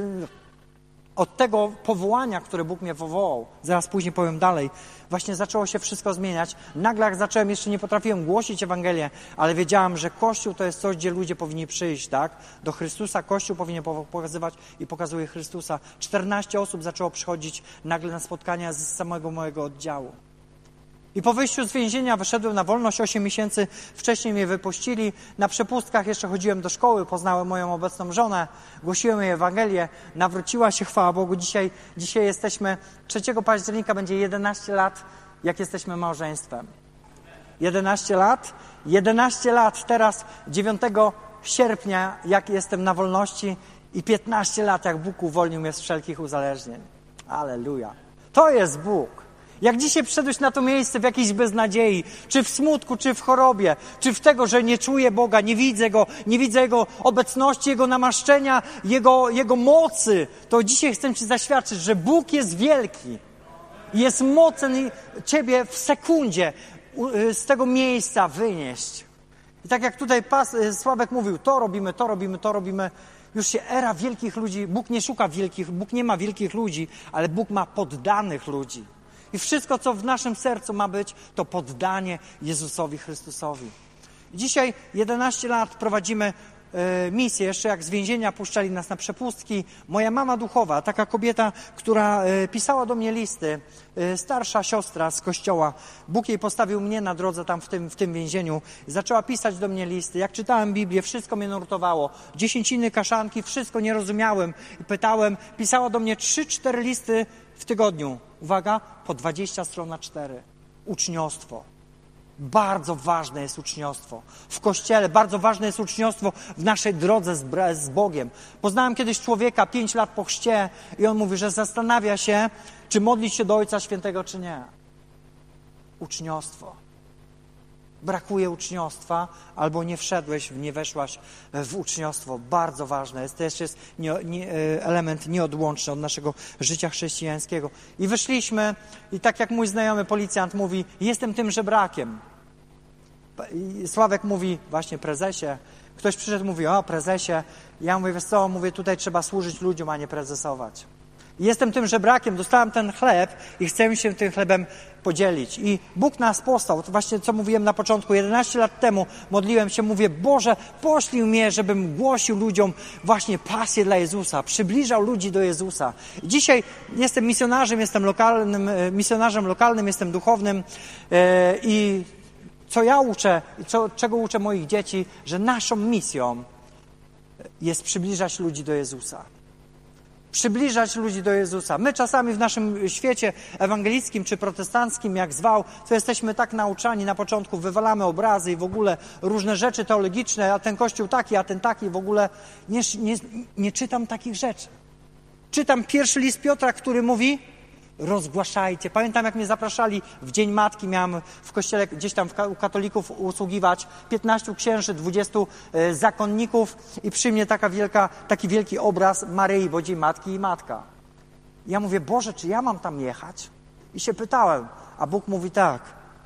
od tego powołania, które Bóg mnie powołał, zaraz później powiem dalej, właśnie zaczęło się wszystko zmieniać. Nagle jak zacząłem, jeszcze nie potrafiłem głosić Ewangelię, ale wiedziałem, że Kościół to jest coś, gdzie ludzie powinni przyjść, tak? Do Chrystusa Kościół powinien pokazywać i pokazuje Chrystusa. czternaście osób zaczęło przychodzić nagle na spotkania z samego mojego oddziału. I po wyjściu z więzienia wyszedłem na wolność, osiem miesięcy wcześniej mnie wypuścili. Na przepustkach jeszcze chodziłem do szkoły, poznałem moją obecną żonę, głosiłem jej Ewangelię, nawróciła się, chwała Bogu. Dzisiaj, dzisiaj jesteśmy, trzeciego października będzie jedenaście lat, jak jesteśmy małżeństwem. jedenaście lat, jedenaście lat teraz, dziewiątego sierpnia, jak jestem na wolności i piętnaście lat, jak Bóg uwolnił mnie z wszelkich uzależnień. Alleluja. To jest Bóg. Jak dzisiaj przyszedłeś na to miejsce w jakiejś beznadziei, czy w smutku, czy w chorobie, czy w tego, że nie czuję Boga, nie widzę Go, nie widzę Jego obecności, Jego namaszczenia, Jego, Jego mocy, to dzisiaj chcę Ci zaświadczyć, że Bóg jest wielki. Jest mocny Ciebie w sekundzie z tego miejsca wynieść. I tak jak tutaj pas, Sławek mówił, to robimy, to robimy, to robimy. Już się era wielkich ludzi, Bóg nie szuka wielkich, Bóg nie ma wielkich ludzi, ale Bóg ma poddanych ludzi. I wszystko, co w naszym sercu ma być, to poddanie Jezusowi Chrystusowi. Dzisiaj jedenaście lat prowadzimy e, misję. Jeszcze jak z więzienia puszczali nas na przepustki. Moja mama duchowa, taka kobieta, która e, pisała do mnie listy, e, starsza siostra z kościoła. Bóg jej postawił mnie na drodze tam w tym, w tym więzieniu. Zaczęła pisać do mnie listy. Jak czytałem Biblię, wszystko mnie nurtowało. Dziesięciny, kaszanki, wszystko nie rozumiałem. Pytałem, pisała do mnie trzy, cztery listy w tygodniu. Uwaga, po dwadzieścia stron na cztery. Uczniostwo. Bardzo ważne jest uczniostwo. W Kościele bardzo ważne jest uczniostwo w naszej drodze z, z Bogiem. Poznałem kiedyś człowieka pięć lat po chrzcie i on mówi, że zastanawia się, czy modlić się do Ojca Świętego, czy nie. Uczniostwo. Brakuje uczniostwa, albo nie wszedłeś, nie weszłaś w uczniostwo. Bardzo ważne jest. To też jest nie, nie, element nieodłączny od naszego życia chrześcijańskiego. I wyszliśmy i tak jak mój znajomy policjant mówi, jestem tym żebrakiem. I Sławek mówi, właśnie prezesie. Ktoś przyszedł i mówi, o prezesie. Ja mówię, wiesz co, mówię, tutaj trzeba służyć ludziom, a nie prezesować. Jestem tym żebrakiem, dostałem ten chleb i chcę się tym chlebem podzielić. I Bóg nas posłał, to właśnie co mówiłem na początku, jedenaście lat temu modliłem się, mówię, Boże, poślij mnie, żebym głosił ludziom właśnie pasję dla Jezusa, przybliżał ludzi do Jezusa. I dzisiaj jestem misjonarzem, jestem lokalnym, misjonarzem lokalnym, jestem duchownym yy, i co ja uczę, co, czego uczę moich dzieci, że naszą misją jest przybliżać ludzi do Jezusa. Przybliżać ludzi do Jezusa. My czasami w naszym świecie ewangelickim czy protestanckim, jak zwał, to jesteśmy tak nauczani na początku, wywalamy obrazy i w ogóle różne rzeczy teologiczne, a ten kościół taki, a ten taki, w ogóle nie, nie, nie czytam takich rzeczy. Czytam pierwszy list Piotra, który mówi, rozgłaszajcie. Pamiętam, jak mnie zapraszali w Dzień Matki, miałem w kościele gdzieś tam u katolików usługiwać, piętnastu księży, dwudziestu e, zakonników i przy mnie taka wielka, taki wielki obraz Maryi, bo Dzień Matki i Matka. I ja mówię, Boże, czy ja mam tam jechać? I się pytałem, a Bóg mówi tak,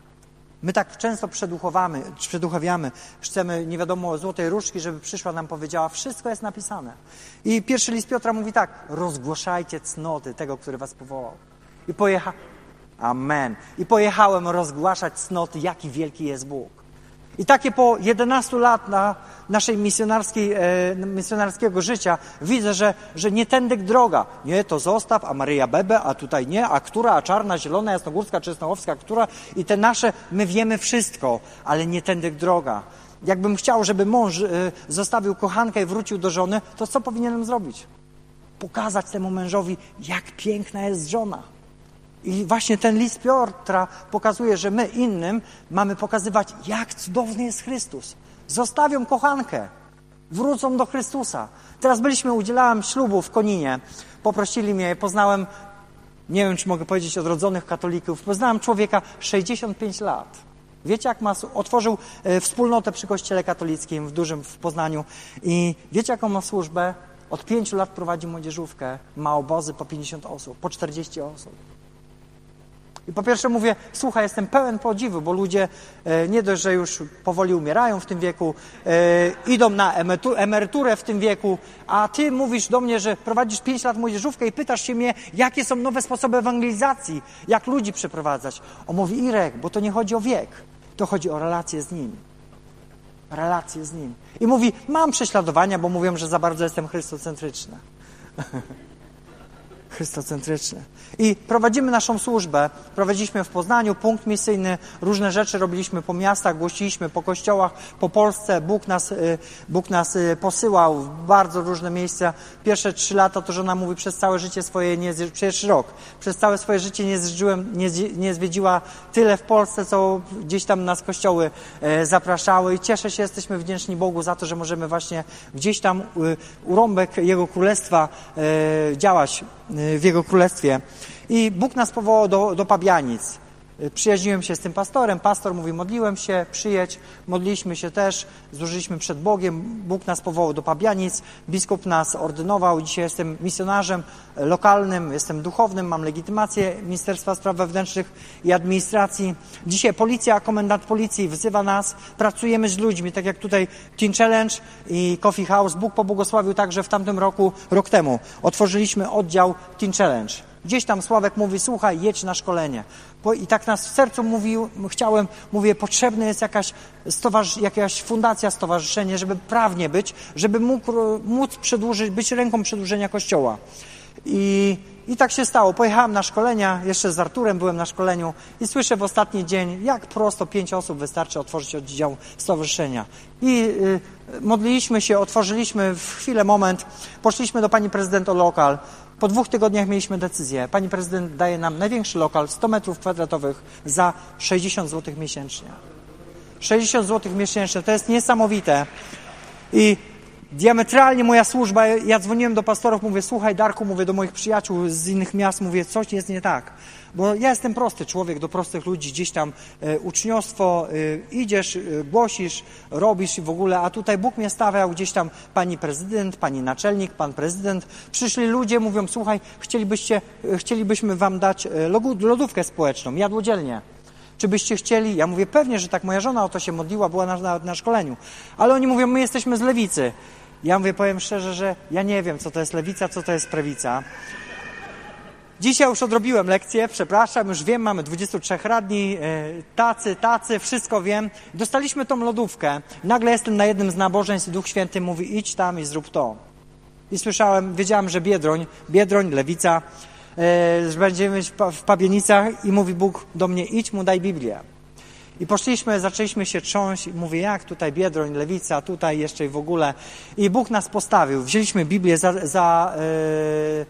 my tak często przeduchowamy, przeduchawiamy, chcemy nie wiadomo złotej różdżki, żeby przyszła nam powiedziała, wszystko jest napisane. I pierwszy list Piotra mówi tak, rozgłaszajcie cnoty tego, który was powołał. I pojecha... Amen. I pojechałem rozgłaszać cnoty, jaki wielki jest Bóg. I takie po jedenastu lat na naszej misjonarskiej, e, misjonarskiego życia widzę, że, że nie tędy droga. Nie, to zostaw, a Maryja Bebe, a tutaj nie, a która, a czarna, zielona, jasnogórska, czesnołowska, która i te nasze, my wiemy wszystko, ale nie tędy droga. Jakbym chciał, żeby mąż e, zostawił kochankę i wrócił do żony, to co powinienem zrobić? Pokazać temu mężowi, jak piękna jest żona. I właśnie ten list Piotra pokazuje, że my innym mamy pokazywać, jak cudowny jest Chrystus. Zostawią kochankę, Wrócą do Chrystusa. Teraz byliśmy, udzielałem ślubu w Koninie. Poprosili mnie, poznałem, nie wiem, czy mogę powiedzieć, odrodzonych katolików. Poznałem człowieka sześćdziesiąt pięć lat. Wiecie, jak ma, otworzył e, wspólnotę przy Kościele Katolickim w dużym w Poznaniu. I wiecie, jaką ma służbę? Od pięciu lat prowadzi młodzieżówkę. Ma obozy po pięćdziesiąt osób, po czterdzieści osób. I po pierwsze mówię, słuchaj, jestem pełen podziwu, bo ludzie e, nie dość, że już powoli umierają w tym wieku, e, idą na emeryturę w tym wieku, a ty mówisz do mnie, że prowadzisz pięć lat młodzieżówkę i pytasz się mnie, jakie są nowe sposoby ewangelizacji, jak ludzi przeprowadzać. On mówi, Irek, bo to nie chodzi o wiek, to chodzi o relacje z Nim. Relacje z Nim. I mówi, mam prześladowania, bo mówią, że za bardzo jestem chrystocentryczny. Chrystocentryczny. I prowadzimy naszą służbę. Prowadziliśmy w Poznaniu punkt misyjny, różne rzeczy robiliśmy po miastach, głosiliśmy po kościołach, po Polsce. Bóg nas, Bóg nas posyłał w bardzo różne miejsca. Pierwsze trzy lata to żona mówi, przez całe życie swoje, nie, pierwszy rok, przez całe swoje życie nie zjeździłem, nie, nie zwiedziła tyle w Polsce, co gdzieś tam nas kościoły zapraszały i cieszę się, jesteśmy wdzięczni Bogu za to, że możemy właśnie gdzieś tam urąbek Jego Królestwa działać w Jego Królestwie. I Bóg nas powołał do, do Pabianic. Przyjaźniłem się z tym pastorem. Pastor mówi, modliłem się, przyjedź. Modliliśmy się też, złożyliśmy przed Bogiem. Bóg nas powołał do Pabianic. Biskup nas ordynował. Dzisiaj jestem misjonarzem lokalnym, jestem duchownym, mam legitymację Ministerstwa Spraw Wewnętrznych i Administracji. Dzisiaj policja, komendant policji wzywa nas. Pracujemy z ludźmi, tak jak tutaj Teen Challenge i Coffee House. Bóg pobłogosławił także w tamtym roku, rok temu. Otworzyliśmy oddział Teen Challenge. Gdzieś tam Sławek mówi, słuchaj, jedź na szkolenie. I tak nas w sercu mówił, chciałem, mówię, potrzebna jest jakaś, stowarzysz, jakaś fundacja, stowarzyszenie, żeby prawnie być, żeby mógł, móc przedłużyć, być ręką przedłużenia Kościoła. I, I tak się stało. Pojechałem na szkolenia, jeszcze z Arturem byłem na szkoleniu i słyszę w ostatni dzień, jak prosto pięć osób wystarczy otworzyć oddział stowarzyszenia. I y, modliliśmy się, otworzyliśmy w chwilę, moment, poszliśmy do pani prezydent o lokal. Po dwóch tygodniach mieliśmy decyzję. Pani prezydent daje nam największy lokal, sto metrów kwadratowych za sześćdziesiąt złotych miesięcznie. sześćdziesiąt złotych miesięcznie, to jest niesamowite. I diametralnie moja służba, ja dzwoniłem do pastorów, mówię, słuchaj Darku, mówię do moich przyjaciół z innych miast, mówię, coś jest nie tak. Bo ja jestem prosty człowiek, do prostych ludzi, gdzieś tam e, uczniostwo, e, idziesz, e, głosisz, robisz i w ogóle, a tutaj Bóg mnie stawiał gdzieś tam pani prezydent, pani naczelnik, pan prezydent. Przyszli ludzie, mówią, słuchaj, chcielibyście, e, chcielibyśmy wam dać e, lodówkę społeczną, jadłodzielnię. Czy byście chcieli? Ja mówię, pewnie, że tak, moja żona o to się modliła, była na, na, na szkoleniu. Ale oni mówią, my jesteśmy z lewicy. Ja mówię, powiem szczerze, że ja nie wiem, co to jest lewica, co to jest prawica. Dzisiaj już odrobiłem lekcję, przepraszam, już wiem, mamy dwudziestu trzech radni, tacy, tacy, wszystko wiem. Dostaliśmy tą lodówkę. Nagle jestem na jednym z nabożeństw i Duch Święty mówi, idź tam i zrób to. I słyszałem, wiedziałem, że Biedroń, Biedroń, lewica, że będziemy mieć w Pabienicach i mówi Bóg do mnie, idź mu, daj Biblię. I poszliśmy, zaczęliśmy się trząść i mówię, jak tutaj Biedroń, lewica, tutaj jeszcze i w ogóle. I Bóg nas postawił. Wzięliśmy Biblię za... za yy,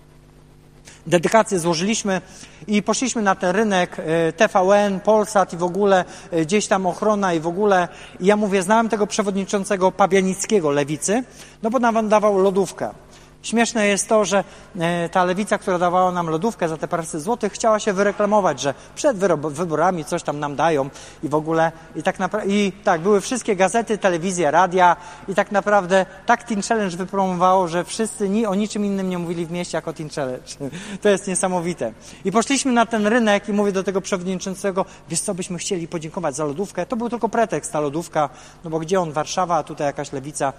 dedykację złożyliśmy i poszliśmy na ten rynek T V N, Polsat i w ogóle gdzieś tam ochrona i w ogóle. I ja mówię, znałem tego przewodniczącego Pabianickiego lewicy, no bo nam dawał lodówkę. Śmieszne jest to, że ta lewica, która dawała nam lodówkę za te paręset złotych, chciała się wyreklamować, że przed wyborami coś tam nam dają i w ogóle. I tak, napra- i tak były wszystkie gazety, telewizja, radia i tak naprawdę tak Teen Challenge wypromowało, że wszyscy ni o niczym innym nie mówili w mieście jako Teen Challenge. To jest niesamowite. I poszliśmy na ten rynek i mówię do tego przewodniczącego, wiesz co, byśmy chcieli podziękować za lodówkę. To był tylko pretekst, ta lodówka, no bo gdzie on, Warszawa, a tutaj jakaś lewica.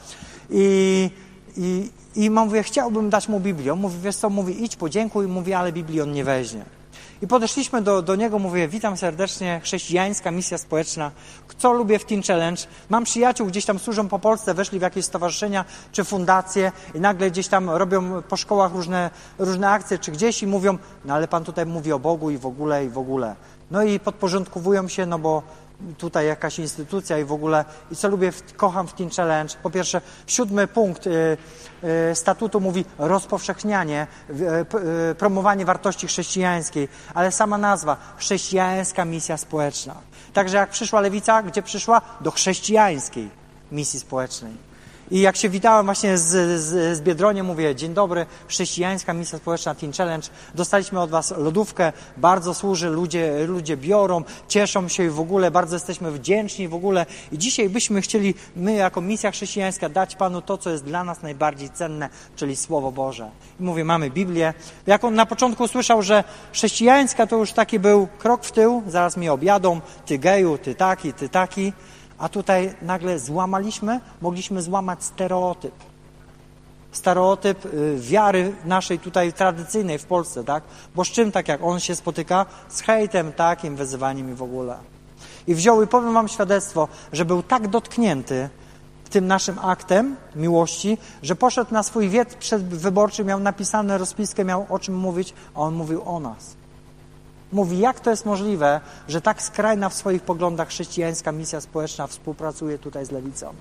I I, i mówię, chciałbym dać mu Biblię. On mówi, wiesz co, mówi, idź, podziękuj. Mówi, ale Biblii on nie weźmie. I podeszliśmy do, do niego, mówię, witam serdecznie, chrześcijańska misja społeczna. Co lubię w Teen Challenge? Mam przyjaciół, gdzieś tam służą po Polsce, weszli w jakieś stowarzyszenia czy fundacje i nagle gdzieś tam robią po szkołach różne, różne akcje czy gdzieś i mówią, no ale pan tutaj mówi o Bogu i w ogóle, i w ogóle. No i podporządkowują się, no bo tutaj jakaś instytucja i w ogóle. I co lubię, w, kocham w Teen Challenge. Po pierwsze, siódmy punkt y, y, statutu mówi rozpowszechnianie, y, y, promowanie wartości chrześcijańskiej, ale sama nazwa, chrześcijańska misja społeczna. Także jak przyszła lewica, gdzie przyszła? Do chrześcijańskiej misji społecznej. I jak się witałem właśnie z, z, z Biedroniem, mówię, dzień dobry, chrześcijańska misja społeczna Teen Challenge, dostaliśmy od was lodówkę, bardzo służy, ludzie, ludzie biorą, cieszą się i w ogóle, bardzo jesteśmy wdzięczni w ogóle. I dzisiaj byśmy chcieli, my jako misja chrześcijańska, dać Panu to, co jest dla nas najbardziej cenne, czyli Słowo Boże. I mówię, mamy Biblię. Jak on na początku usłyszał, że chrześcijańska to już taki był krok w tył, zaraz mi objadą, ty geju, ty taki, ty taki. A tutaj nagle złamaliśmy, mogliśmy złamać stereotyp. Stereotyp y, wiary naszej tutaj tradycyjnej w Polsce, tak? Bo z czym tak jak on się spotyka? Z hejtem takim, wyzywaniem i w ogóle. I wziął i powiem wam świadectwo, że był tak dotknięty tym naszym aktem miłości, że poszedł na swój wiec przedwyborczy, miał napisane rozpiskę, miał o czym mówić, a on mówił o nas. Mówi, jak to jest możliwe, że tak skrajna w swoich poglądach chrześcijańska misja społeczna współpracuje tutaj z lewicą.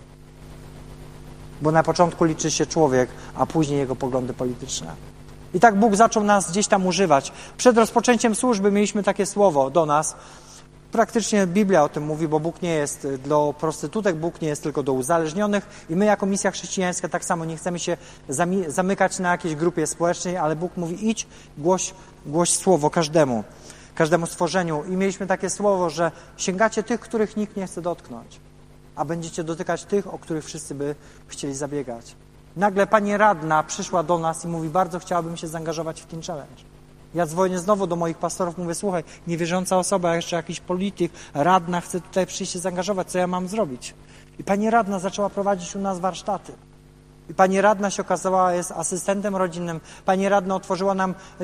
Bo na początku liczy się człowiek, a później jego poglądy polityczne. I tak Bóg zaczął nas gdzieś tam używać. Przed rozpoczęciem służby mieliśmy takie słowo do nas. Praktycznie Biblia o tym mówi, bo Bóg nie jest dla prostytutek, Bóg nie jest tylko do uzależnionych i my jako misja chrześcijańska tak samo nie chcemy się zamykać na jakiejś grupie społecznej, ale Bóg mówi, idź, głoś, głoś słowo każdemu. każdemu stworzeniu. I mieliśmy takie słowo, że sięgacie tych, których nikt nie chce dotknąć, a będziecie dotykać tych, o których wszyscy by chcieli zabiegać. Nagle pani radna przyszła do nas i mówi, bardzo chciałabym się zaangażować w Teen Challenge. Ja dzwonię znowu do moich pastorów, mówię, słuchaj, niewierząca osoba, jeszcze jakiś polityk, radna chce tutaj przyjść się zaangażować, co ja mam zrobić? I pani radna zaczęła prowadzić u nas warsztaty. I pani radna się okazała, jest asystentem rodzinnym. Pani radna otworzyła nam yy,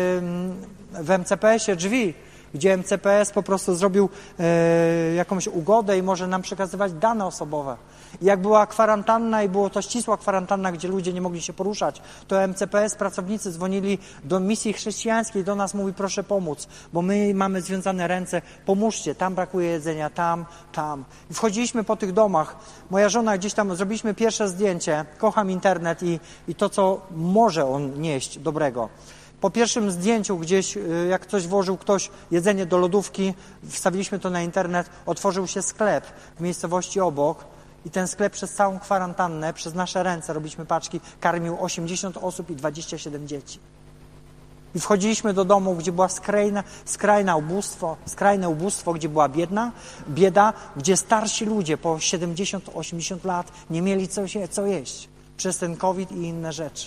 w M C P S ie drzwi, gdzie M C P S po prostu zrobił yy, jakąś ugodę i może nam przekazywać dane osobowe. I jak była kwarantanna i było to ścisła kwarantanna, gdzie ludzie nie mogli się poruszać, to M C P S, pracownicy dzwonili do misji chrześcijańskiej, do nas mówi, proszę pomóc, bo my mamy związane ręce, pomóżcie, tam brakuje jedzenia, tam, tam. I wchodziliśmy po tych domach. Moja żona gdzieś tam, zrobiliśmy pierwsze zdjęcie, kocham internet i, i to, co może on nieść dobrego. Po pierwszym zdjęciu gdzieś, jak ktoś włożył ktoś jedzenie do lodówki, wstawiliśmy to na internet, otworzył się sklep w miejscowości obok i ten sklep przez całą kwarantannę, przez nasze ręce robiliśmy paczki, karmił osiemdziesiąt osób i dwadzieścia siedem dzieci. I wchodziliśmy do domu, gdzie była skrajna, skrajne ubóstwo, skrajne ubóstwo, gdzie była biedna, bieda, gdzie starsi ludzie po siedemdziesiąt osiemdziesiąt lat nie mieli co, się, co jeść przez ten COVID i inne rzeczy.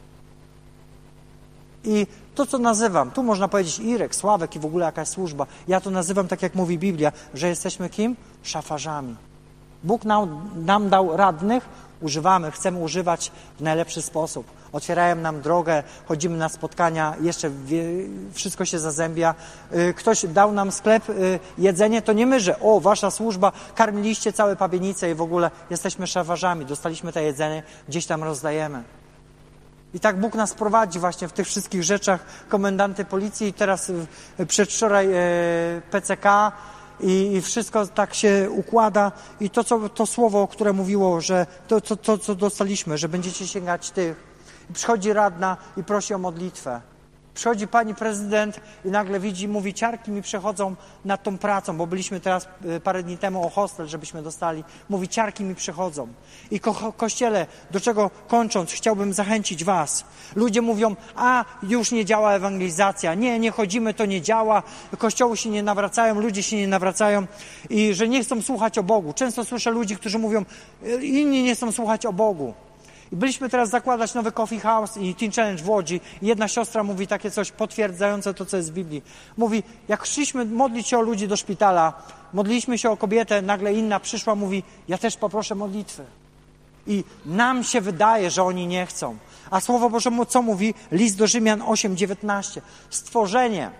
I to, co nazywam, tu można powiedzieć Irek, Sławek i w ogóle jakaś służba, ja to nazywam tak, jak mówi Biblia, że jesteśmy kim? Szafarzami. Bóg nam, nam dał radnych, używamy, chcemy używać w najlepszy sposób. Otwierają nam drogę, chodzimy na spotkania, jeszcze wie, wszystko się zazębia. Ktoś dał nam sklep, jedzenie, to nie my, że o, wasza służba, karmiliście całe Pabienice i w ogóle jesteśmy szafarzami, dostaliśmy to jedzenie, gdzieś tam rozdajemy. I tak Bóg nas prowadzi właśnie w tych wszystkich rzeczach. Komendanty policji i teraz przedwczoraj P C K i, i wszystko tak się układa. I to, co, to słowo, które mówiło, że to, to, to, co dostaliśmy, że będziecie sięgać tych. I przychodzi radna i prosi o modlitwę. Przychodzi pani prezydent i nagle widzi, mówi, ciarki mi przechodzą nad tą pracą, bo byliśmy teraz parę dni temu o hostel, żebyśmy dostali. Mówi, ciarki mi przechodzą. I ko- Kościele, do czego kończąc, chciałbym zachęcić was. Ludzie mówią, a już nie działa ewangelizacja, nie, nie chodzimy, to nie działa, kościoły się nie nawracają, ludzie się nie nawracają i że nie chcą słuchać o Bogu. Często słyszę ludzi, którzy mówią, inni nie chcą słuchać o Bogu. I byliśmy teraz zakładać nowy Coffee House i Teen Challenge w Łodzi. I jedna siostra mówi takie coś potwierdzające to, co jest w Biblii. Mówi, jak szliśmy modlić się o ludzi do szpitala, modliliśmy się o kobietę, nagle inna przyszła, mówi, ja też poproszę modlitwy. I nam się wydaje, że oni nie chcą. A Słowo Boże co mówi? List do Rzymian osiem dziewiętnaście. Stworzenie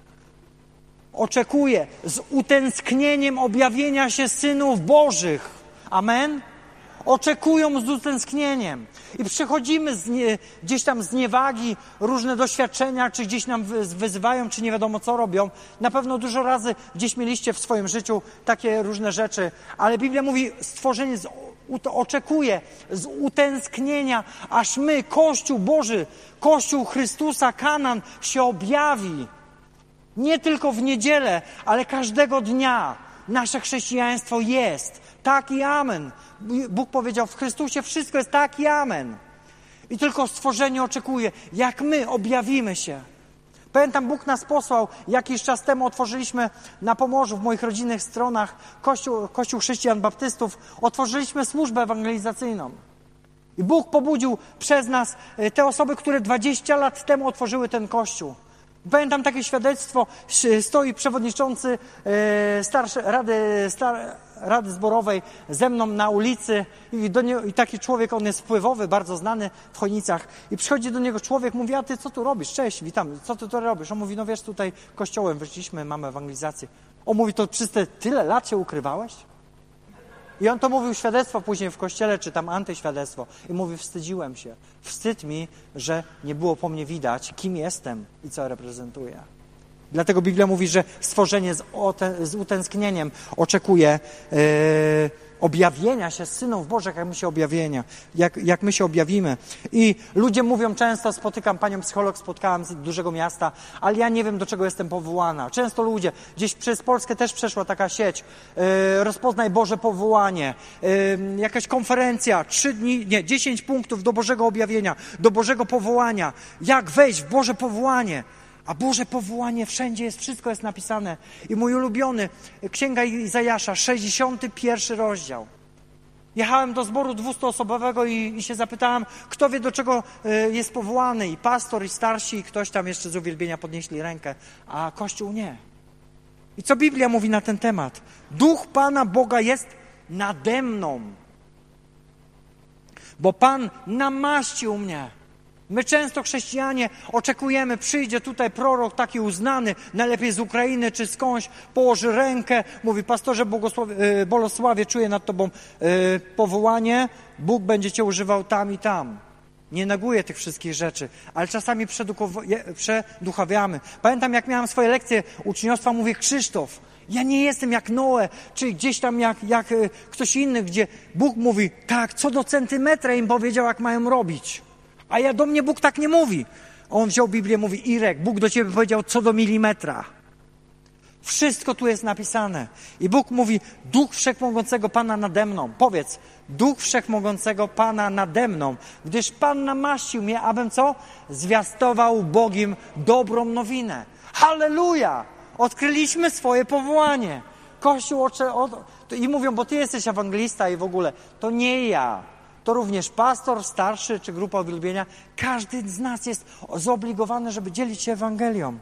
oczekuje z utęsknieniem objawienia się synów Bożych. Amen? Oczekują z utęsknieniem. I przychodzimy z nie, gdzieś tam z niewagi, różne doświadczenia, czy gdzieś nam wyzywają, czy nie wiadomo co robią. Na pewno dużo razy gdzieś mieliście w swoim życiu takie różne rzeczy, ale Biblia mówi, stworzenie z, oczekuje z utęsknienia, aż my, Kościół Boży, Kościół Chrystusa, Kanan, się objawi. Nie tylko w niedzielę, ale każdego dnia. nasze chrześcijaństwo jest. Tak i amen. Bóg powiedział, w Chrystusie wszystko jest tak i amen. I tylko stworzenie oczekuje, jak my objawimy się. Pamiętam, Bóg nas posłał, jakiś czas temu otworzyliśmy na Pomorzu, w moich rodzinnych stronach, Kościół, Kościół Chrześcijan Baptystów, otworzyliśmy służbę ewangelizacyjną. I Bóg pobudził przez nas te osoby, które dwadzieścia lat temu otworzyły ten Kościół. Pamiętam takie świadectwo, stoi przewodniczący starszy, Rady, star, Rady Zborowej ze mną na ulicy i, do nie, i taki człowiek, on jest wpływowy, bardzo znany w Chojnicach i przychodzi do niego człowiek, mówi, a ty co tu robisz? Cześć, witam, co ty tu robisz? On mówi, no wiesz, tutaj kościołem wyszliśmy, mamy ewangelizację. On mówi, to przez te tyle lat się ukrywałeś? I on to mówił świadectwo później w kościele, czy tam antyświadectwo. I mówi, wstydziłem się. Wstyd mi, że nie było po mnie widać, kim jestem i co reprezentuję. Dlatego Biblia mówi, że stworzenie z, ote, z utęsknieniem oczekuje yy, objawienia się synów Bożych, jak my się objawienia, jak, jak my się objawimy. I ludzie mówią często, spotykam panią psycholog, spotkałam z dużego miasta, ale ja nie wiem, do czego jestem powołana. Często ludzie, gdzieś przez Polskę też przeszła taka sieć, yy, rozpoznaj Boże powołanie, yy, jakaś konferencja, trzy dni, nie, dziesięć punktów do Bożego objawienia, do Bożego powołania, jak wejść w Boże powołanie. A Boże powołanie wszędzie jest, wszystko jest napisane. I mój ulubiony, Księga Izajasza, sześćdziesiąty pierwszy rozdział. Jechałem do zboru dwustoosobowego i, i się zapytałem, kto wie, do czego jest powołany. I pastor, i starsi, i ktoś tam jeszcze z uwielbienia podnieśli rękę, a Kościół nie. I co Biblia mówi na ten temat? Duch Pana Boga jest nade mną, bo Pan namaścił mnie. My często, chrześcijanie, oczekujemy, przyjdzie tutaj prorok taki uznany, najlepiej z Ukrainy czy skądś, położy rękę, mówi, pastorze Bolesławie, czuję nad tobą yy, powołanie, Bóg będzie cię używał tam i tam. Nie neguję tych wszystkich rzeczy, ale czasami przeduchawiamy. Pamiętam, jak miałem swoje lekcje uczniostwa, mówię, Krzysztof, ja nie jestem jak Noe, czy gdzieś tam jak, jak ktoś inny, gdzie Bóg mówi, tak, co do centymetra im powiedział, jak mają robić. A ja do mnie Bóg tak nie mówi. On wziął Biblię, mówi, Irek, Bóg do ciebie powiedział co do milimetra. Wszystko tu jest napisane. I Bóg mówi, Duch Wszechmogącego Pana nade mną. Powiedz, Duch Wszechmogącego Pana nade mną, gdyż Pan namaścił mnie, abym co? Zwiastował Bogiem dobrą nowinę. Halleluja! Odkryliśmy swoje powołanie. Kościół ocze... I mówią, bo ty jesteś ewangelista i w ogóle. To nie ja. To również pastor, starszy czy grupa uwielbienia. Każdy z nas jest zobligowany, żeby dzielić się Ewangelią.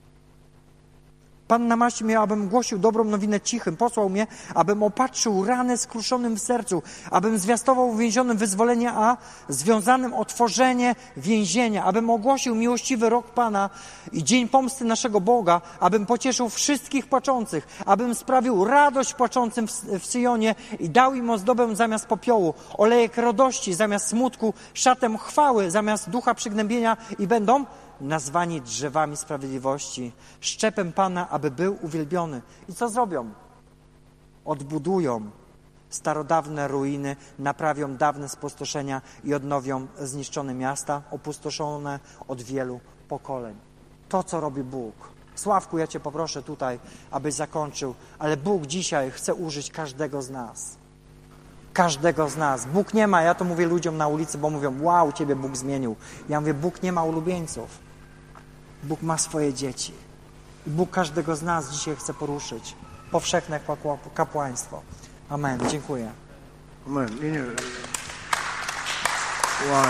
Pan namaścił mnie, abym głosił dobrą nowinę cichym. Posłał mnie, abym opatrzył ranę skruszonym w sercu, abym zwiastował więzionym wyzwolenie, a związanym otworzenie więzienia, abym ogłosił miłościwy rok Pana i dzień pomsty naszego Boga, abym pocieszył wszystkich płaczących, abym sprawił radość płaczącym w, w Syjonie i dał im ozdobę zamiast popiołu, olejek radości zamiast smutku, szatem chwały zamiast ducha przygnębienia i będą nazwani drzewami sprawiedliwości, szczepem Pana, aby był uwielbiony. I co zrobią? Odbudują starodawne ruiny, naprawią dawne spustoszenia i odnowią zniszczone miasta, opustoszone od wielu pokoleń. To, co robi Bóg. Sławku, ja Cię poproszę tutaj, abyś zakończył, ale Bóg dzisiaj chce użyć każdego z nas. Każdego z nas. Bóg nie ma, ja to mówię ludziom na ulicy, bo mówią, wow, Ciebie Bóg zmienił. Ja mówię, Bóg nie ma ulubieńców. Bóg ma swoje dzieci. I Bóg każdego z nas dzisiaj chce poruszyć. Powszechne kapłaństwo. Amen. Dziękuję. Amen. Nie, nie. Wow.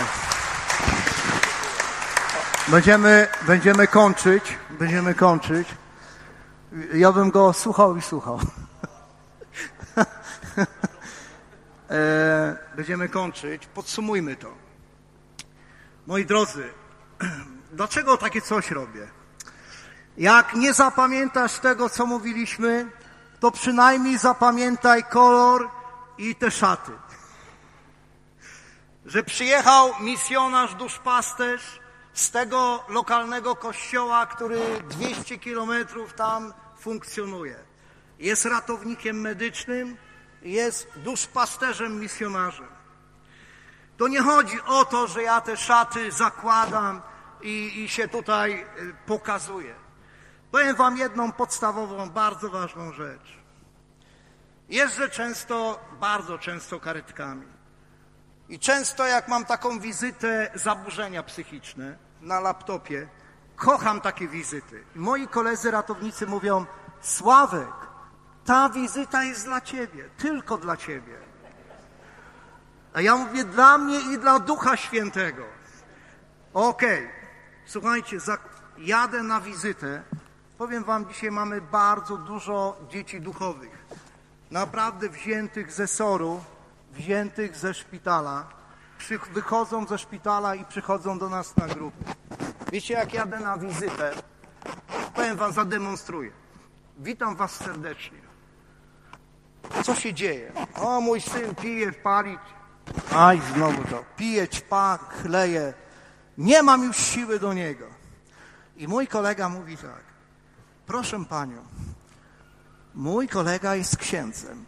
Będziemy, będziemy kończyć. Będziemy kończyć. Ja bym go słuchał i słuchał. e, będziemy kończyć. Podsumujmy to. Moi drodzy, dlaczego takie coś robię? Jak nie zapamiętasz tego, co mówiliśmy, to przynajmniej zapamiętaj kolor i te szaty. Że przyjechał misjonarz, duszpasterz z tego lokalnego kościoła, który dwieście kilometrów tam funkcjonuje. Jest ratownikiem medycznym, jest duszpasterzem, misjonarzem. To nie chodzi o to, że ja te szaty zakładam i, i się tutaj pokazuję. Powiem wam jedną podstawową, bardzo ważną rzecz. Jeżdżę często, bardzo często karetkami. I często jak mam taką wizytę zaburzenia psychiczne na laptopie, kocham takie wizyty. I moi koledzy ratownicy mówią: Sławek, ta wizyta jest dla ciebie, tylko dla ciebie. A ja mówię: dla mnie i dla Ducha Świętego. Okej, okay. Słuchajcie, jadę na wizytę. Powiem wam, dzisiaj mamy bardzo dużo dzieci duchowych. Naprawdę wziętych ze soru, wziętych ze szpitala. Przy, wychodzą ze szpitala i przychodzą do nas na grupę. Wiecie, jak jadę na wizytę, powiem wam, zademonstruję. Witam was serdecznie. Co się dzieje? O, mój syn pije, pali. Aj, znowu to. Pije, ćpa, chleje. Nie mam już siły do niego. I mój kolega mówi tak: proszę panią, mój kolega jest księdzem.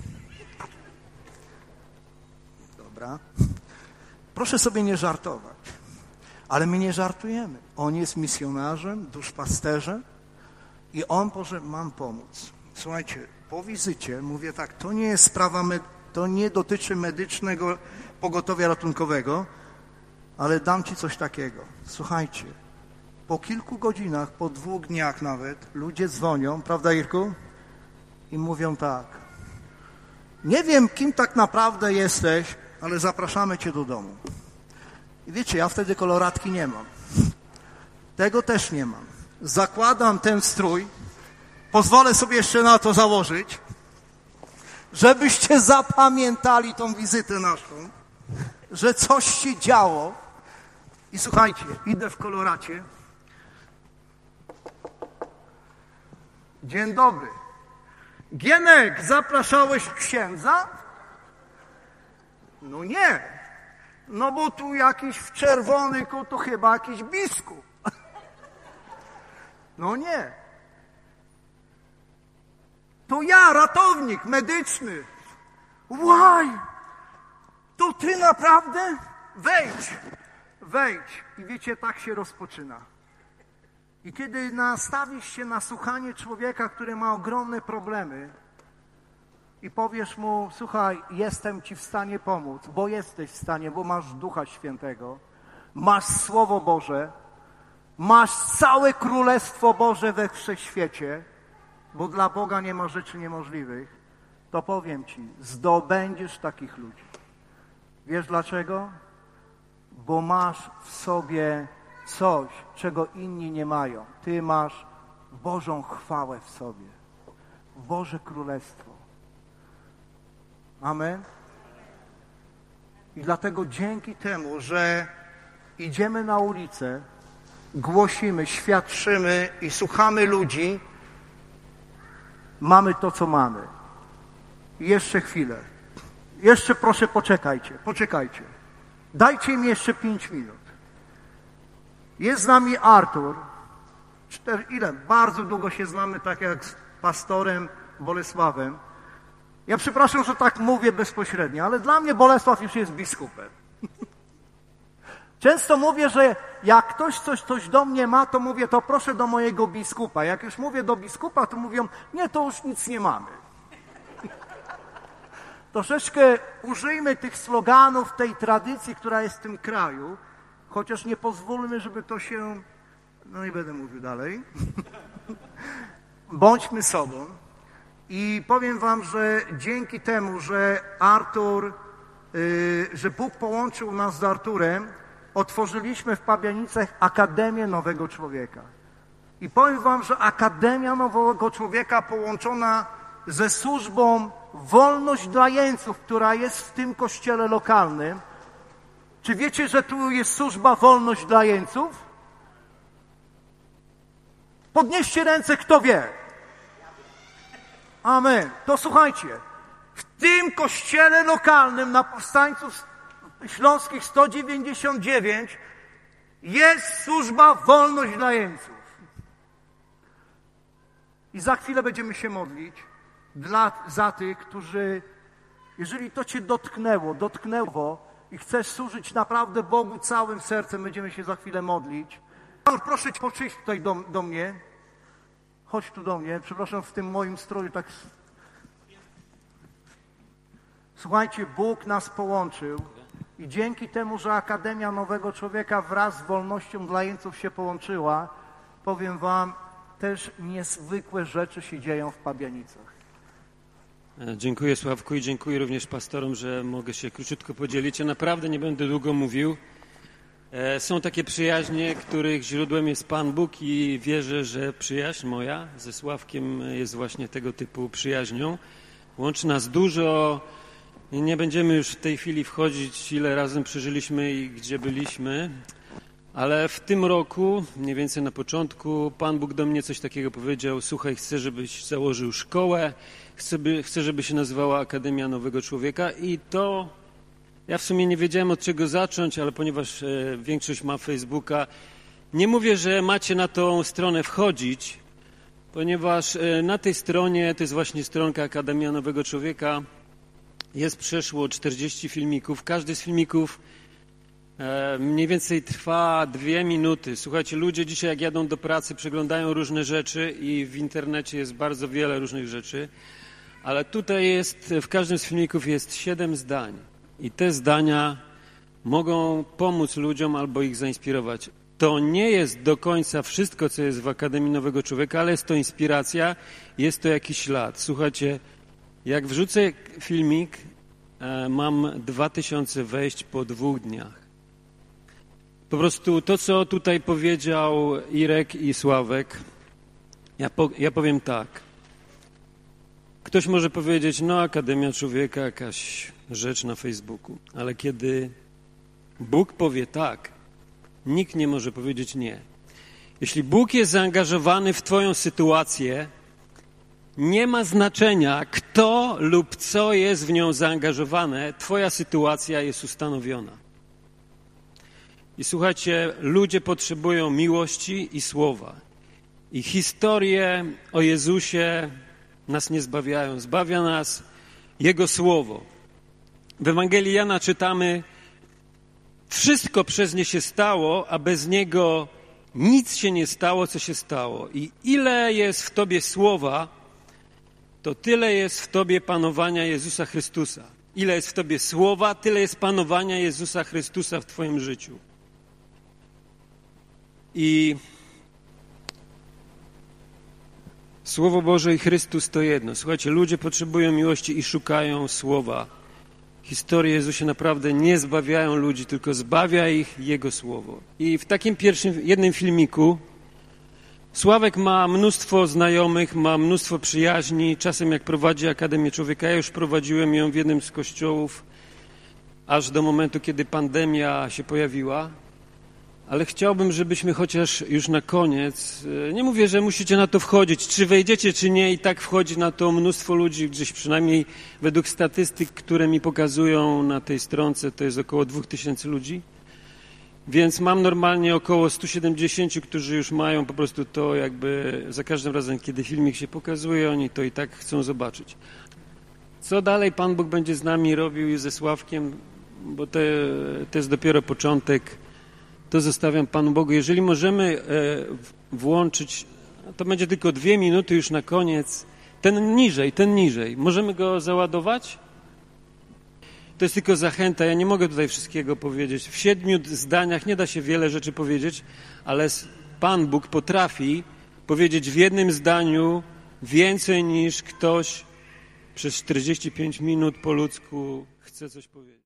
Dobra. Proszę sobie nie żartować. Ale my nie żartujemy. On jest misjonarzem, duszpasterzem i on może mam pomóc. Słuchajcie, po wizycie mówię tak: to nie jest sprawa, to nie dotyczy medycznego pogotowia ratunkowego, ale dam ci coś takiego. Słuchajcie, po kilku godzinach, po dwóch dniach nawet, ludzie dzwonią, prawda, Irku? I mówią tak: nie wiem, kim tak naprawdę jesteś, ale zapraszamy cię do domu. I wiecie, ja wtedy koloratki nie mam. Tego też nie mam. Zakładam ten strój, pozwolę sobie jeszcze na to założyć, żebyście zapamiętali tą wizytę naszą, że coś się działo. I słuchajcie, idę w koloracie. Dzień dobry. Gienek, zapraszałeś księdza? No nie. No bo tu jakiś w czerwonym, to chyba jakiś biskup. No nie. To ja, ratownik medyczny. Łaj! To ty naprawdę? Wejdź, wejdź. I wiecie, tak się rozpoczyna. I kiedy nastawisz się na słuchanie człowieka, który ma ogromne problemy i powiesz mu: słuchaj, jestem ci w stanie pomóc, bo jesteś w stanie, bo masz Ducha Świętego, masz Słowo Boże, masz całe Królestwo Boże we wszechświecie, bo dla Boga nie ma rzeczy niemożliwych, to powiem ci, zdobędziesz takich ludzi. Wiesz dlaczego? Bo masz w sobie coś, czego inni nie mają. Ty masz Bożą chwałę w sobie. Boże Królestwo. Amen. I dlatego dzięki temu, że idziemy na ulicę, głosimy, świadczymy i słuchamy ludzi, mamy to, co mamy. I jeszcze chwilę. Jeszcze proszę, poczekajcie, poczekajcie. Dajcie mi jeszcze pięć minut. Jest z nami Artur. Cztery, ile? Bardzo długo się znamy, tak jak z pastorem Bolesławem. Ja przepraszam, że tak mówię bezpośrednio, ale dla mnie Bolesław już jest biskupem. Często mówię, że jak ktoś coś, coś do mnie ma, to mówię: to proszę do mojego biskupa. Jak już mówię do biskupa, to mówią: nie, to już nic nie mamy. Troszeczkę użyjmy tych sloganów, tej tradycji, która jest w tym kraju, chociaż nie pozwólmy, żeby to się... No nie będę mówił dalej. Bądźmy sobą. I powiem wam, że dzięki temu, że Artur, yy, że Bóg połączył nas z Arturem, otworzyliśmy w Pabianicach Akademię Nowego Człowieka. I powiem wam, że Akademia Nowego Człowieka połączona ze służbą Wolność dla Jeńców, która jest w tym kościele lokalnym. Czy wiecie, że tu jest służba Wolność dla Jeńców? Podnieście ręce, kto wie. Amen. To słuchajcie, w tym kościele lokalnym na Powstańców Śląskich sto dziewięćdziesiąt dziewięć jest służba Wolność dla Jeńców. I za chwilę będziemy się modlić dla, za tych, którzy, jeżeli to cię dotknęło, dotknęło i chcesz służyć naprawdę Bogu całym sercem, będziemy się za chwilę modlić. Proszę cię, przyjść tutaj do, do mnie. Chodź tu do mnie. Przepraszam, w tym moim stroju tak... Słuchajcie, Bóg nas połączył i dzięki temu, że Akademia Nowego Człowieka wraz z Wolnością dla Jeńców się połączyła, powiem wam, też niezwykłe rzeczy się dzieją w Pabianicach. Dziękuję, Sławku, i dziękuję również pastorom, że mogę się króciutko podzielić. Ja naprawdę nie będę długo mówił. Są takie przyjaźnie, których źródłem jest Pan Bóg i wierzę, że przyjaźń moja ze Sławkiem jest właśnie tego typu przyjaźnią. Łączy nas dużo. Nie będziemy już w tej chwili wchodzić, ile razem przeżyliśmy i gdzie byliśmy, ale w tym roku, mniej więcej na początku, Pan Bóg do mnie coś takiego powiedział: słuchaj, chcę, żebyś założył szkołę, chcę, by, chcę żeby się nazywała Akademia Nowego Człowieka, i to ja w sumie nie wiedziałem, od czego zacząć, ale ponieważ e, większość ma Facebooka, nie mówię, że macie na tą stronę wchodzić, ponieważ e, na tej stronie, to jest właśnie stronka Akademia Nowego Człowieka, jest przeszło czterdzieści filmików. Każdy z filmików e, mniej więcej trwa dwie minuty. Słuchajcie, ludzie dzisiaj jak jadą do pracy, przeglądają różne rzeczy i w internecie jest bardzo wiele różnych rzeczy, ale tutaj jest, w każdym z filmików jest siedem zdań i te zdania mogą pomóc ludziom albo ich zainspirować. To nie jest do końca wszystko, co jest w Akademii Nowego Człowieka, ale jest to inspiracja, jest to jakiś ślad. Słuchajcie, jak wrzucę filmik, e, mam dwa tysiące wejść po dwóch dniach. Po prostu to, co tutaj powiedział Irek i Sławek, ja, po, ja powiem tak. Ktoś może powiedzieć, no Akademia Człowieka, jakaś rzecz na Facebooku, ale kiedy Bóg powie tak, nikt nie może powiedzieć nie. Jeśli Bóg jest zaangażowany w twoją sytuację, nie ma znaczenia, kto lub co jest w nią zaangażowane, twoja sytuacja jest ustanowiona. I słuchajcie, ludzie potrzebują miłości i słowa. I historie o Jezusie nas nie zbawiają. Zbawia nas Jego Słowo. W Ewangelii Jana czytamy: wszystko przez nie się stało, a bez Niego nic się nie stało, co się stało. I ile jest w tobie słowa, to tyle jest w tobie panowania Jezusa Chrystusa. Ile jest w tobie słowa, tyle jest panowania Jezusa Chrystusa w twoim życiu. I Słowo Boże i Chrystus to jedno. Słuchajcie, ludzie potrzebują miłości i szukają słowa. Historie Jezusie naprawdę nie zbawiają ludzi, tylko zbawia ich Jego Słowo. I w takim pierwszym, jednym filmiku Sławek ma mnóstwo znajomych, ma mnóstwo przyjaźni. Czasem jak prowadzi Akademię Człowieka, ja już prowadziłem ją w jednym z kościołów, aż do momentu, kiedy pandemia się pojawiła. Ale chciałbym, żebyśmy chociaż już na koniec, nie mówię, że musicie na to wchodzić, czy wejdziecie, czy nie, i tak wchodzi na to mnóstwo ludzi, gdzieś przynajmniej według statystyk, które mi pokazują na tej stronce, to jest około dwóch tysięcy ludzi. Więc mam normalnie około stu siedemdziesięciu, którzy już mają po prostu to jakby za każdym razem, kiedy filmik się pokazuje, oni to i tak chcą zobaczyć. Co dalej Pan Bóg będzie z nami robił ze Sławkiem, bo to, to jest dopiero początek, to zostawiam Panu Bogu. Jeżeli możemy włączyć, to będzie tylko dwie minuty już na koniec, ten niżej, ten niżej. Możemy go załadować? To jest tylko zachęta, ja nie mogę tutaj wszystkiego powiedzieć. W siedmiu zdaniach nie da się wiele rzeczy powiedzieć, ale Pan Bóg potrafi powiedzieć w jednym zdaniu więcej niż ktoś przez czterdzieści pięć minut po ludzku chce coś powiedzieć.